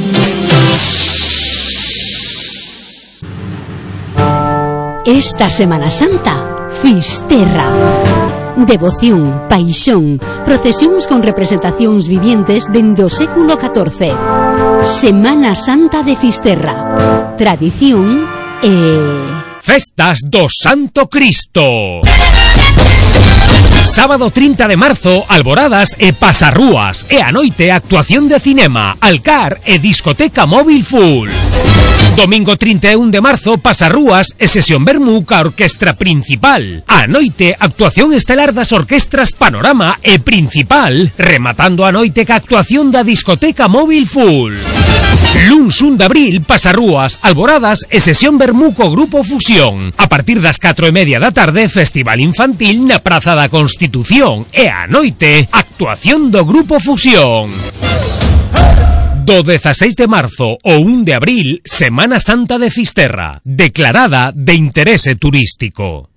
Esta Semana Santa, Fisterra. Devoción, paixón, procesións con representacións vivientes dende o século catorce. Semana Santa de Fisterra. Tradición e... Festas do Santo Cristo. Sábado trinta de marzo, alboradas e pasarrúas. E a noite, actuación de cinema, alcar e discoteca móvil full. Domingo trinta e un de marzo, pasarrúas e sesión vermú ca orquestra principal. A noite, actuación estelar das orquestras Panorama e Principal, rematando a noite ca actuación da discoteca móvil full. Luns un de abril, pasarrúas, alboradas e sesión vermú co Grupo Fusión. A partir das catro e media da tarde, festival infantil na Praza da Constitución. E a noite, actuación do Grupo Fusión. Do dezaseis de marzo ao un de abril, Semana Santa de Fisterra, declarada de interese turístico.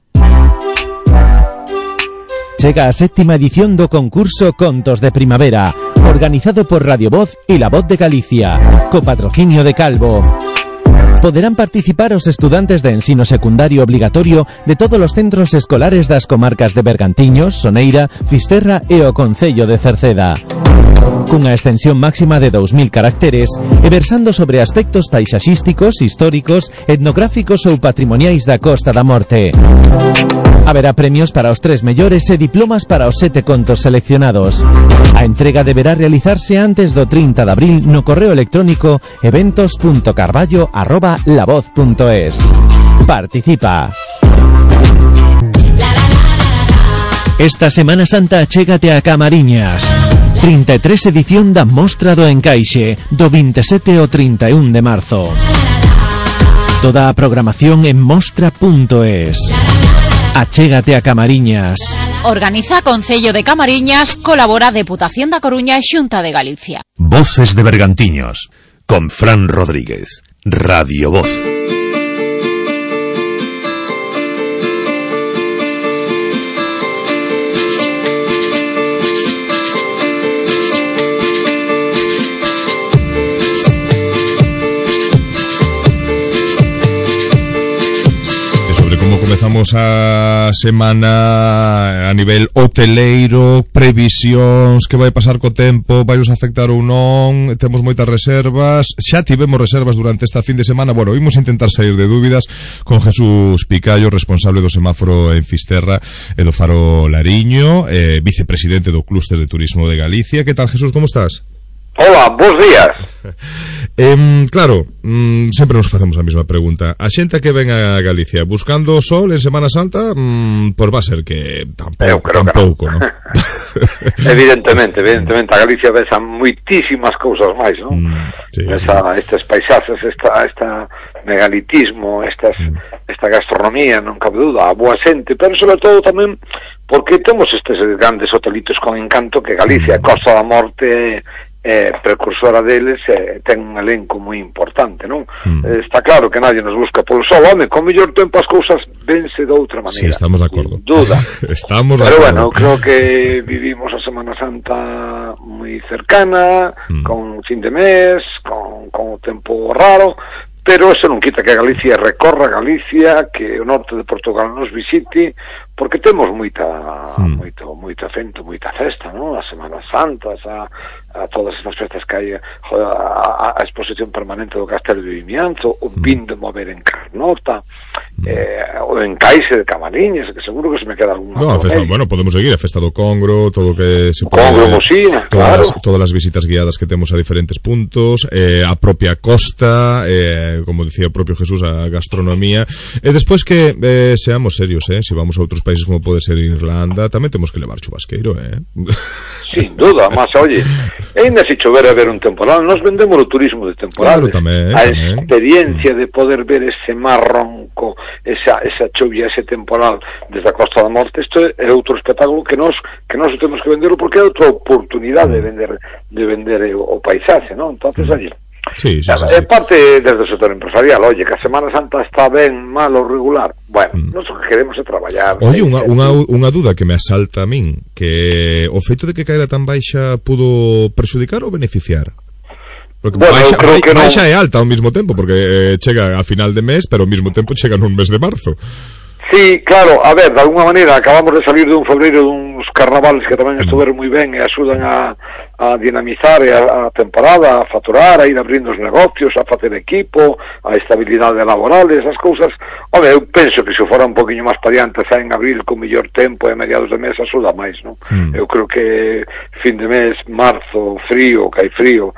Chega a sétima edición do concurso Contos de Primavera, organizado por Radio Voz e La Voz de Galicia, co patrocinio de Calvo. Poderán participar os estudantes de ensino secundario obligatorio de todos os centros escolares das comarcas de Bergantiños, Soneira, Fisterra e o Concello de Cerceda. Cunha extensión máxima de dous mil caracteres e versando sobre aspectos paisaxísticos, históricos, etnográficos ou patrimoniais da Costa da Morte. Haberá premios para os tres mellores e diplomas para os sete contos seleccionados. A entrega deberá realizarse antes do trinta de abril no correo electrónico eventos punto carballo arroba lavoz punto es. Participa. Esta Semana Santa chégate a Camariñas. trinta e tres edición da Mostra do Encaixe, do vinte e sete ao trinta e un de marzo. Toda a programación en mostra punto es. Achégate a Camariñas. Organiza Concello de Camariñas, colabora Deputación da Coruña e Xunta de Galicia. Voces de Bergantiños, con Fran Rodríguez, Radio Voz. Comezamos a semana a nivel hoteleiro, previsións, que vai pasar co tempo, vai os afectar ou non, temos moitas reservas, xa tivemos reservas durante esta fin de semana. Bueno, imos intentar sair de dúbidas con Jesús Picallo, responsable do semáforo en Fisterra e do Faro Lariño, eh, vicepresidente do Clúster de Turismo de Galicia. Que tal, Jesús, como estás? Hola, bons días. eh, claro, mm, sempre nos facemos a mesma pregunta. A xente que ven a Galicia buscando o sol en Semana Santa, mm, pois va a ser que tampouco, tampouco, no. ¿no? Evidentemente, evidentemente, a Galicia ves a moitísimas cousas máis, non? Mm, sí, esa, sí. Estes paisaxes, esta, esta megalitismo, estas, mm. esta gastronomía, non cabe duda, a boa xente, pero sobre todo tamén porque temos estes grandes hotelitos con encanto que Galicia, Costa da Morte, eh, precursora deles, eh, ten un elenco moi importante, non? Mm. Eh, está claro que nadie nos busca polo sol, home, con mellor tempo as cousas vense de outra maneira. Sí, estamos de acordo. Sin duda. Estamos de Pero acordo. bueno, creo que vivimos a Semana Santa moi cercana, mm. con fin de mes, con, con o tempo raro, pero eso non quita que a Galicia recorra Galicia, que o norte de Portugal nos visite, porque temos moita mm. moito, moito acento, moita festa, non? As Semanas Santas, a, a todas estas festas que hai, a, a, a exposición permanente do Castelo de Vimianzo, o vin de mover en Carnota, mm. eh, o en Caixe de Camariñas, que seguro que se me queda alguna. No, a festa, bueno, podemos seguir a festa do Congro, todo o que se pode, Congro, Mosina, todas, claro. todas as visitas guiadas que temos a diferentes puntos, eh, a propia costa, eh, como dicía o propio Jesús, a gastronomía, e despois que eh, seamos serios, eh, se vamos a outros países como pode ser Irlanda, tamén temos que levar chubasqueiro, eh. Sin duda, mas oye, ainda se chover a ver un temporal, nos vendemos o turismo de temporales. Claro, tamén, a tamén. experiencia de poder ver ese mar ronco, esa, esa chuvia, ese temporal desde a Costa da Morte, isto é outro espectáculo que nos que nos temos que venderlo porque é outra oportunidade de vender de vender o, o paisaxe, non? Entonces, oye, sí, sí, sí, é sí. parte desde o sector empresarial, oye, que a Semana Santa está ben, mal ou regular. Bueno, mm. nós o que queremos é traballar. Oye, unha, unha, unha duda que me asalta a min, que o feito de que caera tan baixa pudo perxudicar ou beneficiar? Porque bueno, baixa, creo que baixa non... é alta ao mesmo tempo, porque eh, chega a final de mes, pero ao mesmo tempo chega nun mes de marzo. Sí, claro, a ver, de alguna maneira acabamos de salir dun febreiro duns carnavales que tamén estuveron moi ben e axudan a, a dinamizar a, a temporada, a faturar, a ir abrindo os negocios, a facer equipo, a estabilidade laboral, esas cousas. Home, eu penso que se fora un poquinho máis para diante, xa en abril con mellor tempo e mediados de mes axuda máis, non? Mm. Eu creo que fin de mes, marzo, frío, que hai frío,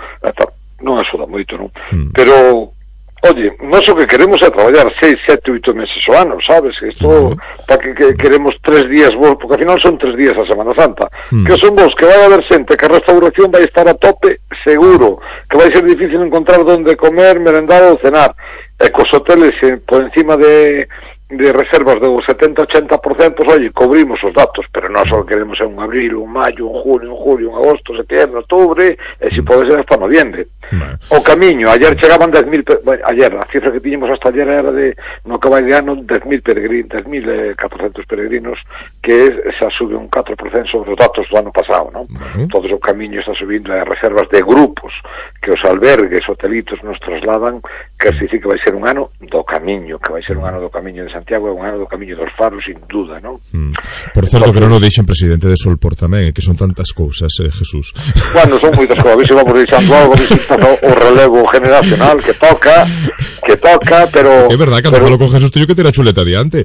non axuda moito, non? Mm. Pero... Oye, nós o que queremos é traballar seis, sete, oito meses o ano, sabes? Isto, uh -huh. para que, que queremos tres días vos, porque ao final son tres días a Semana Santa, uh -huh. que son vos, que vai haber xente, que a restauración vai estar a tope, seguro, que vai ser difícil encontrar donde comer, merendar ou cenar, e cos hoteles por encima de... de reservas do setenta a ochenta por cento, oye, cobrimos os datos, pero nós só queremos é un abril, un maio, un junio, un julio, un agosto, setembro, outubro, e se pode ser hasta noviembre. Vale. O camiño, ayer chegaban dez mil, bueno, ayer, a cifra que tiñemos hasta ayer era de, no que vai de ano, dez mil peregrinos, dez mil catorcentos peregrinos, que xa sube un catro por cento sobre os datos do ano pasado, non? Vale. Todo o camiño está subindo as reservas de grupos que os albergues, hotelitos nos trasladan, que se dice que vai ser un ano do camiño, que vai ser un ano do camiño de Santiago, é un ano do camiño dos faros, sin duda, non? Mm. Por certo, entonces, que non o deixen presidente de Solpor tamén, que son tantas cousas, eh, Jesús. Bueno, son moitas cousas, a ver se vamos deixando algo, a ver se pasa o relevo generacional, que toca, que toca, pero... É verdad, cando pero... falo con Jesús teño que ter a chuleta diante.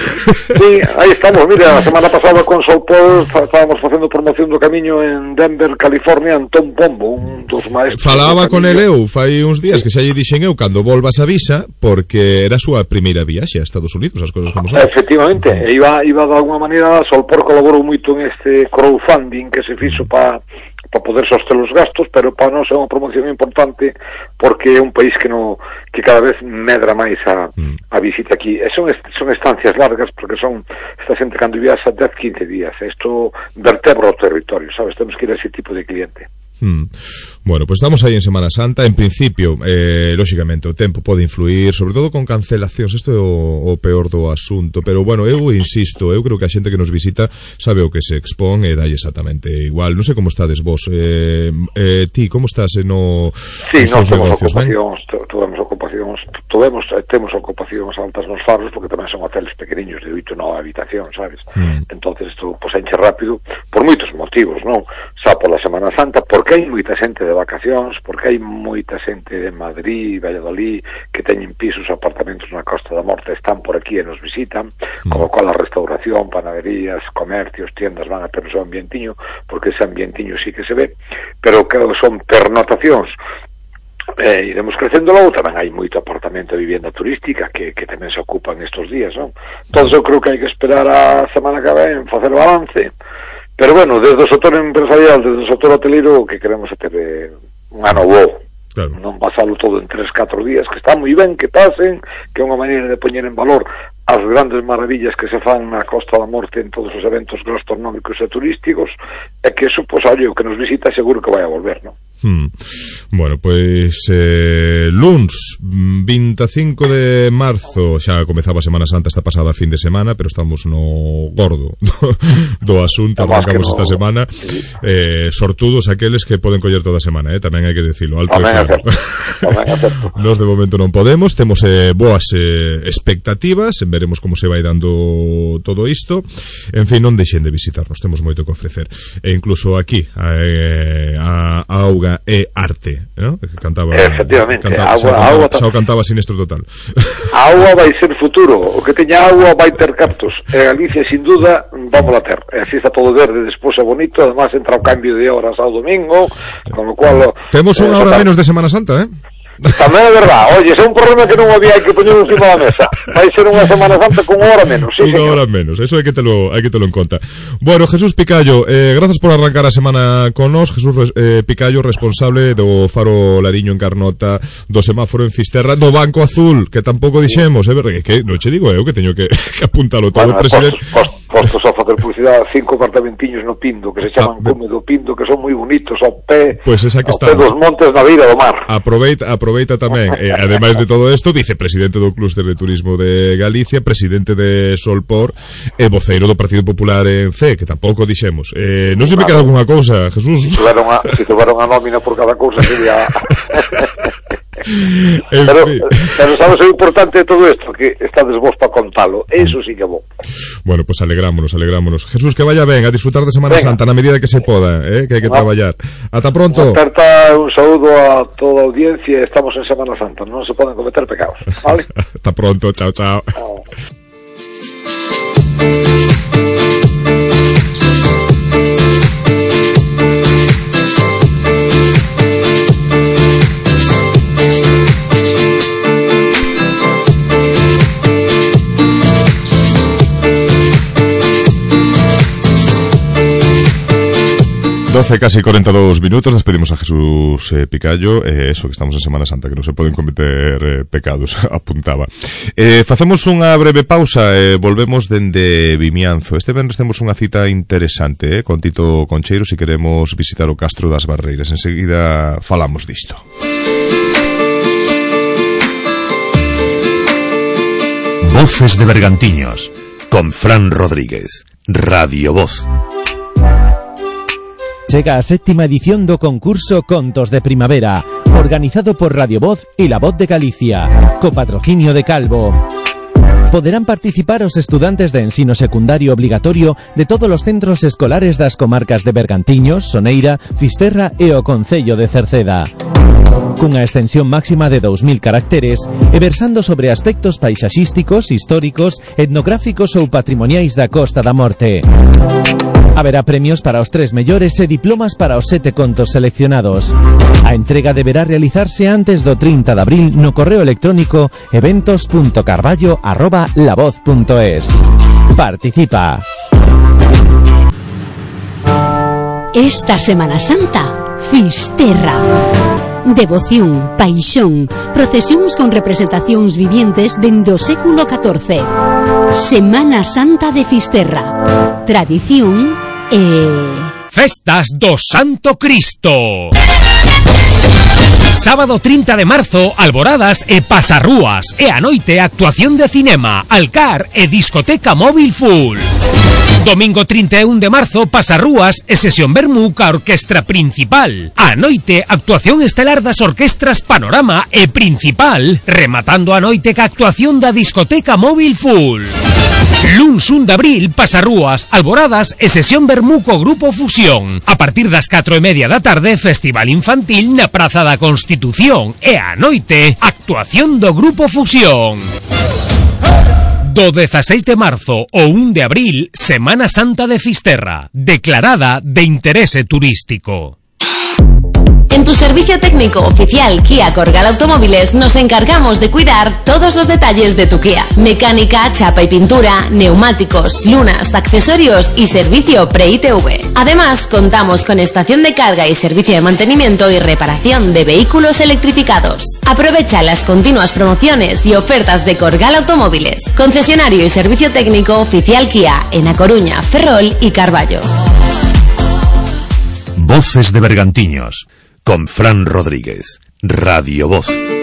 Sí, aí estamos, mira, a semana pasada con Solpor estábamos facendo promoción do camiño en Denver, California, en Tom Pombo, un dos maestros... Falaba con el eu, fai uns días que xa lle dixen eu, cando volvas a visa, porque era a súa primeira viaxe a Estados Unidos, as cousas como son. Efectivamente, e iba, iba de alguma maneira, Solpor colaborou moito en este crowdfunding que se fixo para pa poder soster os gastos, pero para nós é unha promoción importante porque é un país que no que cada vez medra máis a, a visita aquí. E son, son estancias largas porque son esta xente cando viaxa dez, quince días. Isto vertebra o territorio, sabes? Temos que ir a ese tipo de cliente. Hmm. Bueno, pues estamos aí en Semana Santa. En principio, eh, lógicamente o tempo pode influir, sobre todo con cancelacións. Isto é o, o peor do asunto, pero bueno, eu insisto, eu creo que a xente que nos visita sabe o que se expón e dai exactamente igual. Non sei como estades vos, eh, eh, ti, como estás eh, no sí, non temos negocios, ocupacións, tuvemos ocupacións, tuvemos, temos ocupacións altas nos faros porque tamén son hoteles pequeniños de oito, nove habitación, sabes? Hmm. Entonces isto pues enche rápido por moitos motivos, non? Xa pola Semana Santa, porque porque hai moita xente de vacacións, porque hai moita xente de Madrid, Valladolid, que teñen pisos, apartamentos na Costa da Morte, están por aquí e nos visitan, mm. con o cual a restauración, panaderías, comercios, tiendas van a ter o seu ambientiño, porque ese ambientiño sí que se ve, pero que son pernotacións, eh, iremos crecendo. Logo tamén hai moito apartamento de vivienda turística que, que tamén se ocupan estes días, non? Entón eu creo que hai que esperar a semana que ven, facer balance. Pero bueno, desde o sector empresarial, desde o sector hoteleiro, que queremos ter eh, un ano bo, claro. Non pasalo todo en tres, catro días, que está moi ben que pasen, que é unha maneira de poñer en valor as grandes maravillas que se fan na Costa da Morte en todos os eventos gastronómicos e turísticos, e que eso, pois, olha, o que nos visita seguro que vai a volver, non? Hmm. Bueno, pois eh, luns veinticinco de marzo xa comezaba a Semana Santa esta pasada fin de semana, pero estamos no gordo do asunto, arrancamos no... esta semana, eh, sortudos aqueles que poden coller toda a semana, eh? Tamén hai que dicilo alto e claro. Nos de momento non podemos, temos eh, boas eh, expectativas, veremos como se vai dando todo isto. En fin, non deixen de visitarnos, temos moito que ofrecer, e incluso aquí eh, a, a auga e arte, ¿no? Que cantaba, efectivamente, cantaba, agua, xa, agua, xa o cantaba Sinistro Total. A agua vai ser futuro, o que teña agua vai ter captos, e Galicia sin duda vamos a ter, e así está todo verde, despois é bonito, además entra o cambio de horas ao domingo, con lo cual temos eh, unha hora menos de Semana Santa, eh? Tamén é verdad, oye, é un problema que non había que poñer encima da mesa. Vai ser unha Semana Santa con unha hora menos, sí, unha señor. hora menos, eso hai que telo, hai que telo en conta. Bueno, Jesús Picallo, eh, grazas por arrancar a semana con nós. Jesús eh, Picallo, responsable do Faro Lariño en Carnota, do semáforo en Fisterra, do Banco Azul, que tampouco dixemos, é verdade, que non che digo eu que teño que, que apuntalo todo, bueno, presidente. Post, post, postos a facer publicidade, cinco apartamentiños no Pindo, que se chaman ah, Come do Pindo, que son moi bonitos, ao pé, pues esa que ao pé dos montes na beira do mar. Aproveita, aproveita tamén, eh, ademais de todo isto, vicepresidente do Clúster de Turismo de Galicia, presidente de Solpor e voceiro do Partido Popular en C, que tampouco dixemos. Eh, non se me queda algunha cousa, Jesús. Se tuveron a, se tuveron a nómina por cada cousa sería... pero, pero sabes o importante de todo isto, que estades vos para contalo, eso sí que é bo. Bueno, pues alegrámonos, alegrámonos. Jesús, que vaya ben, a disfrutar de Semana Venga. Santa na medida que se poda, eh, que hai que no. traballar. Ata pronto. Aperta un saúdo a toda a audiencia, estamos en Semana Santa, non se poden cometer pecados, vale? Ata pronto, chao, chao. Chao. doce, casi cuarenta y dos minutos, despedimos a Jesús eh, Picallo, eh, eso, que estamos en Semana Santa, que non se poden cometer eh, pecados, apuntaba. Eh, facemos unha breve pausa, eh, volvemos dende Vimianzo. Este venres temos unha cita interesante, eh, con Tito Concheiro, se si queremos visitar o Castro das Barreiras. Enseguida falamos disto. Voces de Bergantiños, con Fran Rodríguez, Radio Voz. Chega a séptima edición do concurso Contos de Primavera, organizado por Radio Voz e La Voz de Galicia, co patrocinio de Calvo. Poderán participar os estudantes de ensino secundario obligatorio de todos os centros escolares das comarcas de Bergantiños, Soneira, Fisterra e o concello de Cerceda. Cunha extensión máxima de dous mil caracteres e versando sobre aspectos paisaxísticos, históricos, etnográficos ou patrimoniais da Costa da Morte. Haberá premios para os tres mellores e diplomas para os sete contos seleccionados. A entrega deberá realizarse antes do trinta de abril no correo electrónico eventos punto carballo arroba lavoz punto es. Participa. Esta Semana Santa, Fisterra. Devoción, paixón, procesións con representacións vivientes dende o século catorce. Semana Santa de Fisterra. Tradición e... Festas do Santo Cristo. Sábado trinta de marzo, alboradas e pasarrúas, e a noite actuación de cinema, alcar e discoteca móvil full. Domingo trinta e un de marzo, pasarrúas e sesión vermú ca orquestra principal. A noite, actuación estelar das orquestras Panorama e Principal, rematando a noite ca actuación da discoteca móvil full. Luns un de abril, Pasarrúas, Alboradas e sesión vermú co Grupo Fusión. A partir das catro e media da tarde, festival infantil na Praza da Constitución. E á noite, actuación do Grupo Fusión. Do dezaseis de marzo ao un de abril, Semana Santa de Fisterra, declarada de interese turístico. En tu servicio técnico oficial Kia Corgal Automóviles nos encargamos de cuidar todos los detalles de tu Kia. Mecánica, chapa y pintura, neumáticos, lunas, accesorios y servicio pre-I T V. Además, contamos con estación de carga y servicio de mantenimiento y reparación de vehículos electrificados. Aprovecha las continuas promociones y ofertas de Corgal Automóviles, concesionario y servicio técnico oficial Kia en A Coruña, Ferrol y Carballo. Voces de Bergantiños, con Fran Rodríguez, Radio Voz.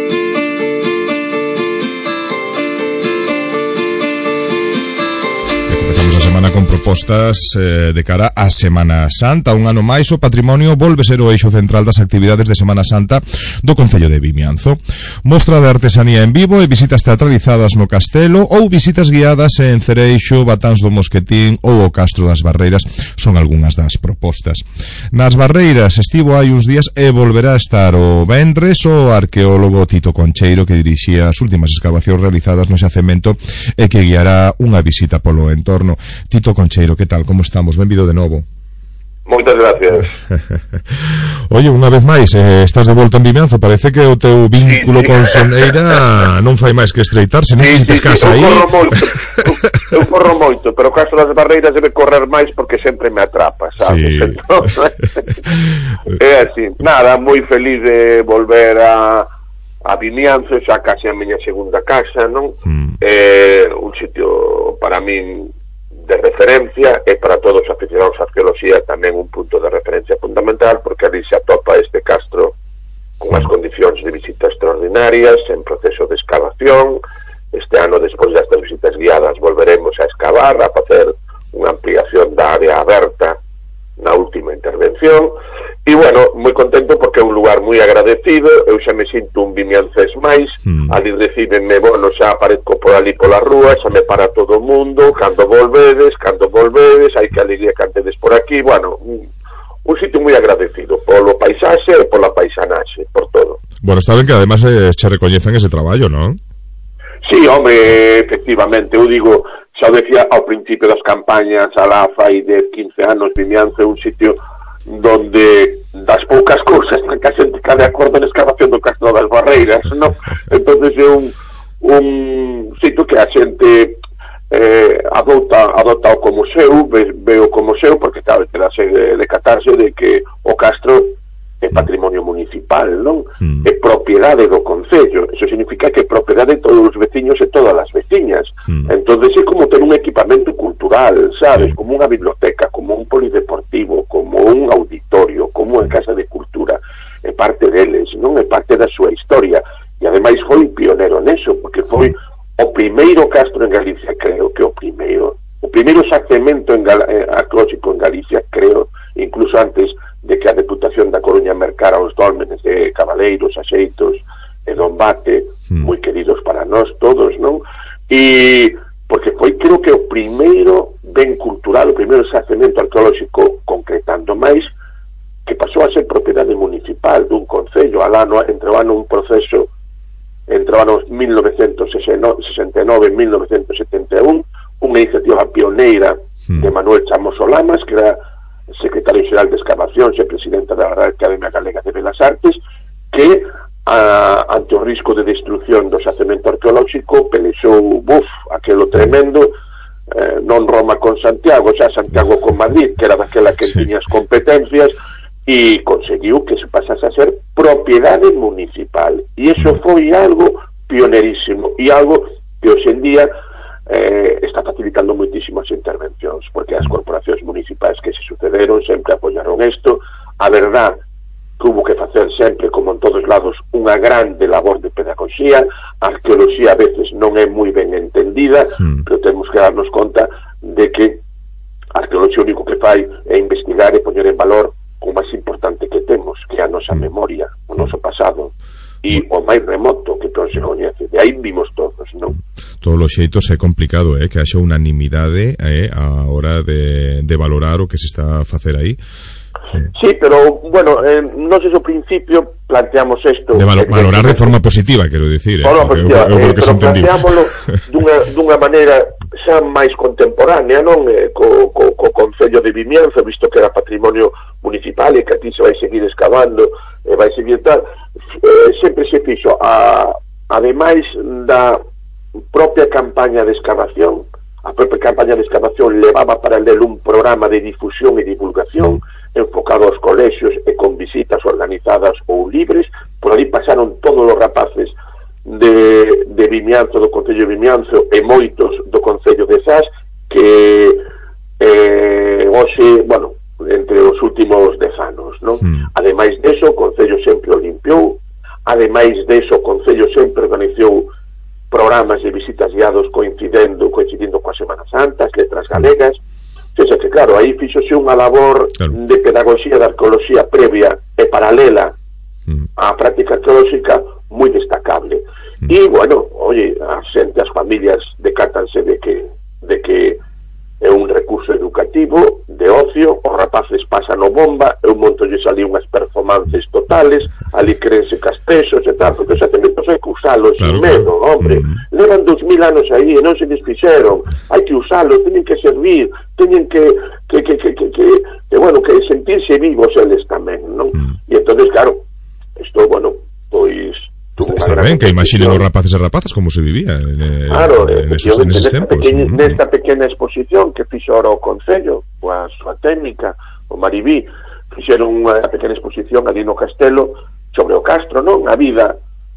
Comenzamos a semana con propostas eh, de cara a Semana Santa. Un ano máis o patrimonio volve ser o eixo central das actividades de Semana Santa do Concello de Vimianzo. Mostra de artesanía en vivo e visitas teatralizadas no castelo ou visitas guiadas en Cereixo, Batáns do Mosquetín ou o Castro das Barreiras son algunhas das propostas. Nas Barreiras estivo hai uns días e volverá a estar o venres o arqueólogo Tito Concheiro, que dirixía as últimas excavacións realizadas no xacemento e que guiará unha visita polo entorno. Tito Concheiro, que tal? Como estamos? Benvido de novo. Moitas gracias. Oye, unha vez máis, eh, estás de volta en Vimianzo. Parece que o teu vínculo sí, sí. con Soneira non fai máis que estreitarse. Non sei se tes casa aí. Eu corro moito, eu corro moito, pero o caso das Barreiras debe correr máis porque sempre me atrapa, sabes? Sí. Entonces, é así. Nada, moi feliz de volver a a Vimianzo, xa case a miña segunda casa, non? Mm. É un sitio para min de referencia e para todos os aficionados á arqueoloxía tamén un punto de referencia fundamental, porque ali se atopa este castro con as condicións de visita extraordinarias en proceso de excavación. Este ano, despois destas visitas guiadas, volveremos a excavar, a facer unha ampliación da área aberta na última intervención. E, bueno, moi contento porque é un lugar moi agradecido. Eu xa me sinto un vimiancés máis. mm. Ali recíbenme, bueno, xa aparezco por ali pola rúa, xa me para todo o mundo, cando volvedes, cando volvedes, hai que alegría que antedes por aquí. Bueno, un, un sitio moi agradecido polo paisaxe e pola paisanaxe, por todo. Bueno, está ben que además eh, che recoñezan ese traballo, non? Sí, hombre, efectivamente, eu digo, xa decía ao principio das campañas, alá fai de quince anos, Vimianzo é un sitio donde das poucas cousas que a xente está de acordo na excavación do Castro das Barreiras, non? Entonces é un, un sitio que a xente eh, adopta, adopta o como seu, ve, veo como seu, porque claro, terase de, de catarse de que o Castro é patrimonio municipal, non? Mm. É propiedade do Concello. Eso significa que é propiedade de todos os veciños e todas as veciñas. Mm. Entonces é como ter un equipamento cultural, sabes? Mm. Como unha biblioteca, como un polideportivo, como un auditorio, como unha casa de cultura. É parte deles, non? É parte da súa historia. E ademais foi pionero neso, porque foi o primeiro castro en Galicia, creo que o primeiro. O primeiro xacemento en Gal- eh, arqueolóxico en Galicia, creo, incluso antes de que a Deputación da Coruña mercara os dólmenes de Cabaleiros, Axeitos e Dombate, mm. moi queridos para nós todos, non? E porque foi, creo que o primeiro ben cultural, o primeiro xacemento arqueolóxico concretando máis, que pasou a ser propiedade municipal dun concello, alá no, entre o ano un proceso entre os anos mil novecentos sesenta e nove e mil novecentos setenta e un, unha iniciativa pioneira mm. de Manuel Chamos Olamas, que era secretario xeral de excavacións e presidenta da Real Academia Galega de Belas Artes, que a, ante o risco de destrucción do xacemento arqueolóxico pelexou, buf, aquelo tremendo, eh, non Roma con Santiago, xa Santiago con Madrid, que era daquela que sí. tiña as competencias, e conseguiu que se pasase a ser propiedade municipal. E iso foi algo pionerísimo e algo que hoxe en día eh, está facilitando moitísimo as intervencións, porque as corporacións municipais que se sucederon sempre apoyaron isto. A verdad que hubo que facer sempre, como en todos lados, unha grande labor de pedagogía. A arqueoloxía a veces non é moi ben entendida, mm. pero temos que darnos conta de que a arqueoloxía o único que fai é investigar e poñer en valor o máis importante que temos, que é a nosa memoria, o noso pasado, e o máis remoto que todos se coñece. De aí vimos todos, non? todos os xeitos é complicado, eh, que haxa unanimidade eh, a hora de, de valorar o que se está a facer aí. Sí, pero, bueno, eh, non sei se ao principio planteamos isto... De valo, valorar de, de forma positiva, quero dicir. Eh, forma positiva, eu, eu, eu, eh, pero planteámoslo dunha, dunha maneira xa máis contemporánea, non? Eh, co, co, co Concello de Vimianzo, visto que era patrimonio municipal e que aquí se vai seguir excavando, e vai seguir tal, eh, sempre se fixo, a, ademais da propia campaña de excavación, a propia campaña de excavación levaba paralelo un programa de difusión e divulgación enfocado aos colexios e con visitas organizadas ou libres. Por ali pasaron todos os rapaces de, de Vimianzo, do Concello de Vimianzo, e moitos do Concello de Zas, que eh, hoxe, bueno, entre os últimos dez anos, non? Mm. Ademais deso, o Concello sempre o limpiou, ademais deso, o Concello sempre organizou programas de visitas guiados coincidendo, coincidindo coa Semana Santa, as letras galegas. Sexa que, claro, aí fixose unha labor claro. de pedagogía de arqueoloxía previa e paralela mm. á práctica arqueolóxica moi destacable. Mm. E, bueno, oye, a xente, as familias decátanse de que de que é un recurso educativo, de ocio, os rapaces pasan o bomba, eu montolles ali unhas performances totales, ali créense castexos e tal, porque os xacementos hai que usalos claro, sin medo, hombre. Mm. Levan dos mil anos aí e non se desfixeron, hai que usalos, teñen que servir, teñen que, que, que, que, que, que, que bueno, que sentirse vivos eles tamén, non? Mm. E entonces, claro, isto, bueno, pois... Está ben, que imaginen os rapaces e rapazas como se vivía en, claro, en, esos, en esos tempos. Pequeña, mm. Nesta pequena exposición que fixo ahora o Concello, coa súa técnica, o Maribí, fixeron unha pequena exposición ali no Castelo sobre o Castro, non? A vida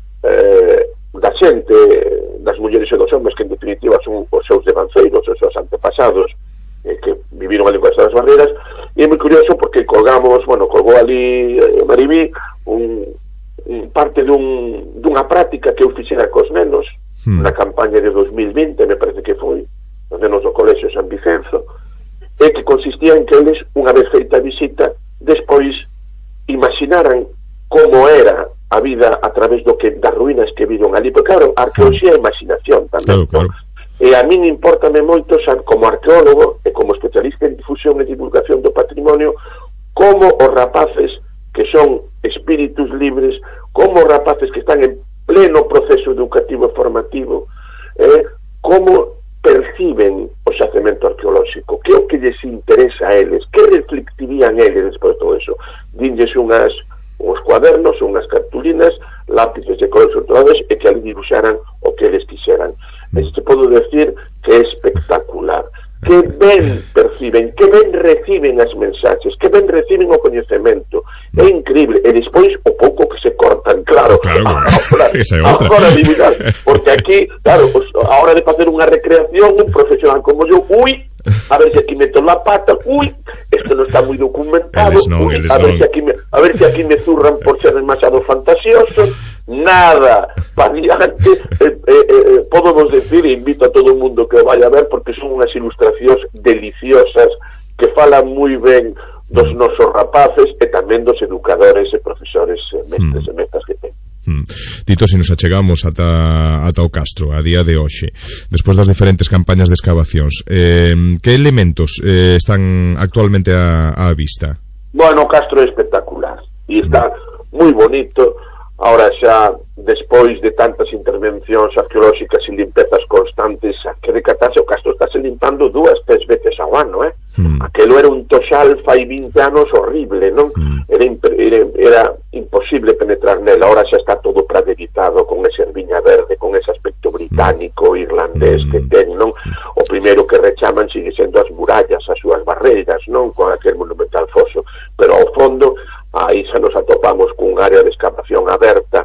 eh, da xente, das mulleres e dos homes, que en definitiva son os seus devanceiros, os seus antepasados, eh, que viviron ali con estas barreras, e é moi curioso porque colgamos, bueno, colgou ali eh, Maribí un... parte dun, dunha práctica que eu fixera cos nenos hmm. na campaña de dos mil vinte, me parece que foi os nenos do Colexio San Vicenzo, e que consistía en que eles, unha vez feita a visita, despois imaginaran como era a vida a través do que das ruínas que viron ali, porque claro, a arqueoloxía é imaginación tamén, claro, claro. E a min importame moito, como arqueólogo e como especialista en difusión e divulgación do patrimonio, como os rapaces que son espíritus libres, como rapaces que están en pleno proceso educativo e formativo, eh, como perciben o xacemento arqueolóxico, que é o que lles interesa a eles, que reflectirían eles despois de todo eso. Dinlles unhas, uns cuadernos, unhas cartulinas, lápices de colores controlados, e que ali dibuixaran o que eles quixeran. E se podo decir que é espectacular, que ben perciben, que ben reciben as mensaxes, que ben reciben o coñecemento. É increíble. E despois o pouco que se cortan, claro, claro, ahora, esa é outra. Ahora, porque aquí, claro, a hora de facer unha recreación, un profesional como eu, ui, a ver se aquí meto la pata, ui, isto non está moi documentado, no, ui, a ver se aquí me, a ver se aquí me zurran por ser demasiado fantasiosos. Nada, para diante, eh, eh, eh, podemos decir, e invito a todo o mundo que o vaya a ver, porque son unhas ilustracións deliciosas que falan moi ben dos nosos rapaces e tamén dos educadores e profesores, mestres mm. e mestras que ten. Mm. Tito, se nos achegamos ata, ata o Castro a día de hoxe, despois das diferentes campañas de excavacións, eh, que elementos eh, están actualmente a, a vista? Bueno, o Castro é espectacular e está mm. moi bonito. Ahora xa, despois de tantas intervencións arqueolóxicas e limpezas constantes, a que decatarse, o Castro estáse limpando dúas, tres veces ao ano, eh? Mm. Aquelo era un toxal fai vinte anos horrible, non? Mm. Era, era, era imposible penetrar nela, ahora xa está todo praderizado, con esa erviña verde, con ese aspecto británico, irlandés mm. que ten, non? O primeiro que rechaman sigue sendo as murallas, as súas barreiras, non? Con aquel monumental foso, pero ao fondo aí xa nos atopamos cun área de excavación aberta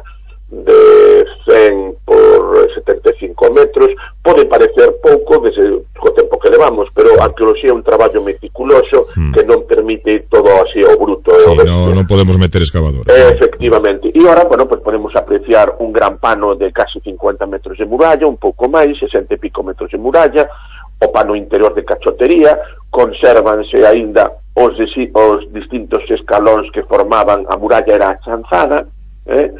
de cen por setenta e cinco metros. Pode parecer pouco desde o tempo que levamos, pero a arqueoloxía é un traballo meticuloso mm. que non permite ir todo así ao bruto. Sí, no, non podemos meter excavadores. Eh, efectivamente. E ahora, bueno, pues podemos apreciar un gran pano de casi cincuenta metros de muralla, un pouco máis, sesenta e pico metros de muralla, o pano interior de cachotería, consérvanse aínda os, os distintos escalóns que formaban a muralla, era achanzada, eh?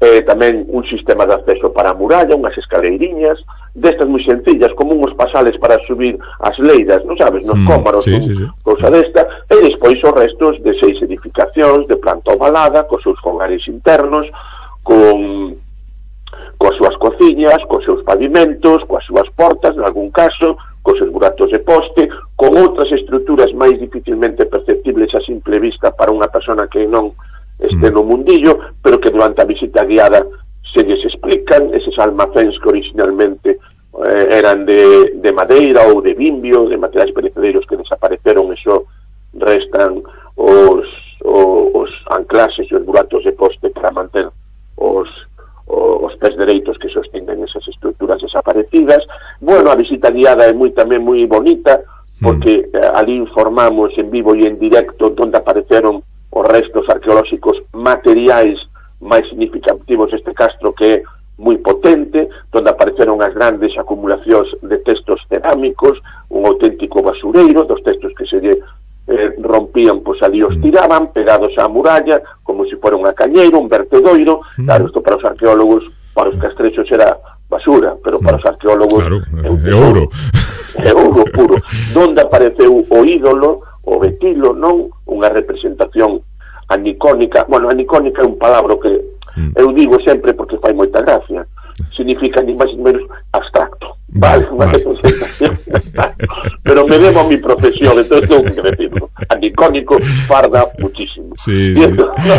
eh, tamén un sistema de acceso para a muralla, unhas escaleiriñas, destas moi sencillas, como uns pasales para subir as leiras, non sabes, nos Mm, cómaros, sí, un, sí, sí. cousa desta, e despois os restos de seis edificacións de planta ovalada, cos seus fogares internos, con coas súas cociñas, cos seus pavimentos, coas súas portas, en algún caso, cos seus buratos de poste, con outras estruturas máis dificilmente perceptibles a simple vista para unha persona que non este no mundillo, pero que durante a visita guiada se lles explican eses almacéns que originalmente eh, eran de, de madeira ou de bimbio, de materiais perecederos que desapareceron, e só restan os, os, os anclases e os buratos de poste para manter os, os pés dereitos que sostienen esas estruturas desaparecidas. Bueno, a visita guiada é moi tamén moi bonita, porque eh, ali informamos en vivo e en directo onde apareceron os restos arqueolóxicos materiais máis significativos deste castro, que é moi potente, onde apareceron as grandes acumulacións de textos cerámicos, un auténtico basureiro dos textos que se lle eh, rompían, pois ali os tiraban pegados á muralla, como se fora unha cañeira, un vertedoiro. Claro, isto para os arqueólogos, para os castrexos era basura, pero para os arqueólogos claro, é, un é ouro. É ouro puro. Donde apareceu o ídolo, o betilo, non? Unha representación anicónica. Bueno, anicónica é un palabra que mm. eu digo sempre porque fai moita gracia. Significa ni máis ni menos abstracto. Vale, unha vale. representación. Pero me debo a mi profesión, entonces tengo que decirlo. Anicónico farda muchísimo. Sí, y sí.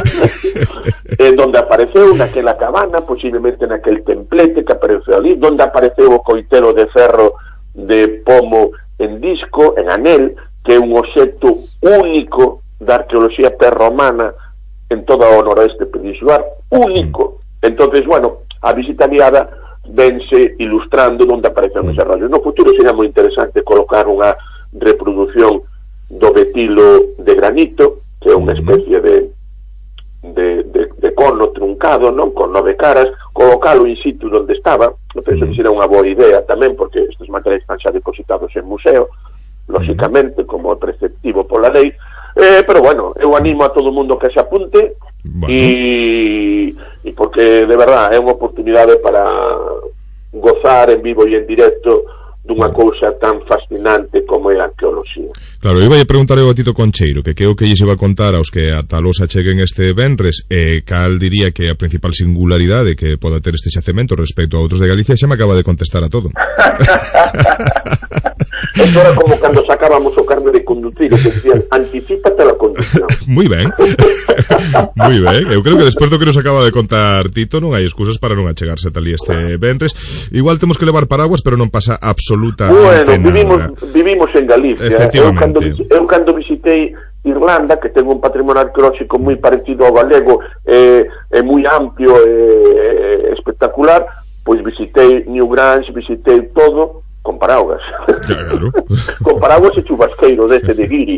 En donde apareceu naquela cabana, posiblemente naquel templete que apareceu ali, donde apareceu o coitelo de ferro de pomo en disco, en anel, que é un obxecto único da arqueoloxía prerromana en toda o noroeste peninsular, único. Entonces, bueno, a visita guiada vense ilustrando onde aparecen esos rollos. No futuro sería moi interesante colocar unha reproducción do betilo de granito, que é unha especie de de, de, de cono truncado, non, con nove caras, colocalo in situ onde estaba. Eu penso que será unha boa idea tamén, porque estes materiais están xa depositados en museo, lógicamente, como preceptivo pola lei. Eh, pero bueno, eu animo a todo o mundo que se apunte, bueno. e, e porque de verdad é unha oportunidade para gozar en vivo e en directo dunha cousa tan fascinante como é a arqueoloxía. Claro, eu vai a preguntar eu a Tito Concheiro, que que é o que lle se va a contar aos que a Talosa cheguen este venres, e cal diría que a principal singularidade que poda ter este xacemento respecto a outros de Galicia, xa me acaba de contestar a todo. Eso era como cando sacábamos o carne de conducir e que decían, anticípate a la conducción. Moi ben. Moi ben. Eu creo que despois do que nos acaba de contar Tito non hai excusas para non achegarse tal este venres. Igual temos que levar paraguas, pero non pasa absolutamente bueno, nada. Vivimos, vivimos en Galicia. Efectivamente. Eu cando, eu cando visitei Irlanda, que ten un patrimonio arqueolóxico moi parecido ao galego, é eh, moi amplio e eh, espectacular, pois visitei Newgrange, visitei todo con paraguas. Claro. Con paraguas e chubasqueiro deste de guiri.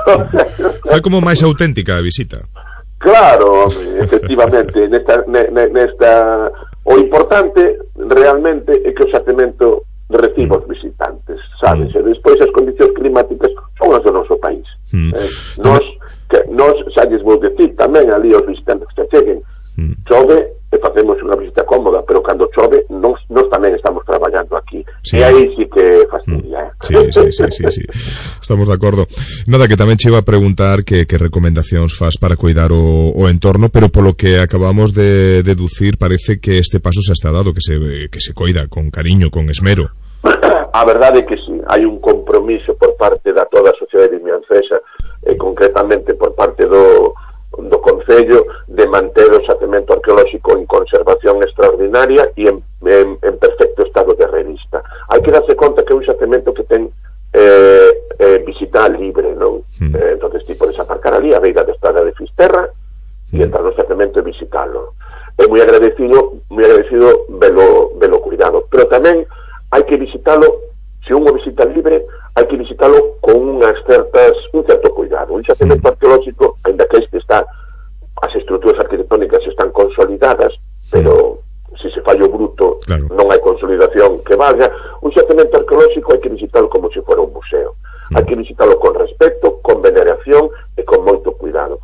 Foi como máis auténtica a visita. Claro, efectivamente, nesta, nesta o importante realmente é que o xacemento reciba os visitantes, sabes? Mm. E despois as condicións climáticas son as do noso país. Mm. Eh, nos, que, nos, xa lles vou decir tamén ali aos visitantes que se cheguen, mm. chove e facemos unha visita cómoda, pero cando chove nos, nos tamén estamos traballando aquí, sí. E aí sí que fastidia. Sí, sí, sí, sí, sí. Estamos de acordo. Nada, que tamén che iba a preguntar que, que recomendacións faz para cuidar o, o entorno, pero polo que acabamos de deducir parece que este paso xa está dado, que se, que se coida con cariño, con esmero. A verdade é que sí, hai un compromiso por parte da toda a sociedade vimiancesa, e concretamente por parte do do Concello, de manter o xacemento arqueolóxico en conservación extraordinaria e en, en, en perfecto estado de revista. Hai que darse conta que é un xacemento que ten eh, eh, visita libre, non? Mm. Eh, entonces ti podes aparcar ali a beira da estrada de Fisterra mm. e entrar no xacemento e visitalo. É moi agradecido, moi agradecido velo, velo cuidado, pero tamén hai que visitalo. Se un o visita libre, hai que visitalo con unhas certas, un certo cuidado. Un xacemento arqueolóxico, ainda que este está, as estruturas arquitectónicas están consolidadas, pero se se fallo bruto, claro, non hai consolidación que valga. Un xacemento arqueolóxico hai que visitalo como se fora un museo. Hai que visitalo con respeto, con veneración e con moito cuidado.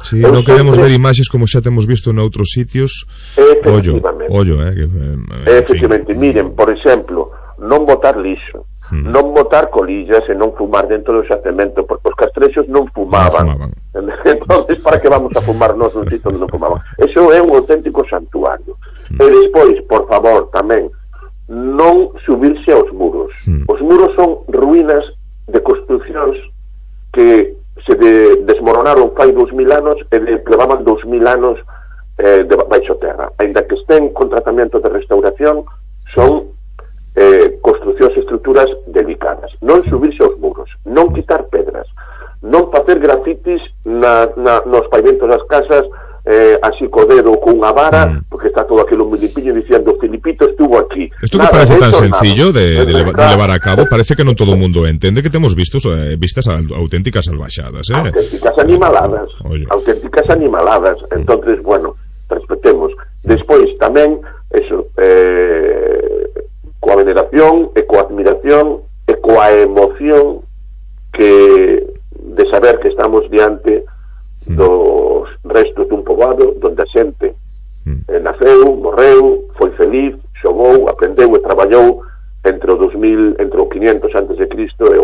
Sí, non queremos ver imaxes como xa temos visto noutros sitios. Ollo, ollo, eh, que, eh efectivamente, miren, por exemplo, non botar lixo, hmm. non botar colillas e non fumar dentro do xacemento, porque os castrexos non fumaban. Non fumaban. Entonces, para que vamos a fumar nós nun sitio onde non fumaban? Eso é un auténtico santuario. Hmm. E despois, por favor, tamén, non subirse aos muros. Hmm. Os muros son ruínas de construcións que se de, desmoronaron fai dous mil anos e de, levaban dous mil anos eh, de baixo terra. Ainda que estén con tratamento de restauración, son eh, construcións e estruturas delicadas. Non subirse aos muros, non quitar pedras, non facer grafitis na, na, nos pavimentos das casas, eh, así co dedo con unha vara, mm. porque está todo aquilo muy limpiño diciendo Filipito estuvo aquí. Isto que parece tan sencillo de, de, leva, de levar a cabo, parece que non todo o mundo entende que temos vistos eh, vistas auténticas salvaxadas, eh? Auténticas animaladas, Oye. auténticas animaladas. Entonces, bueno, respetemos. Despois tamén eso, eh, coa veneración e coa admiración e coa emoción que de saber que estamos diante dos restos dun poboado donde a xente mm. eh, naceu, morreu, foi feliz, xogou, aprendeu e traballou entre o dos mil, entre o quinientos antes de Cristo e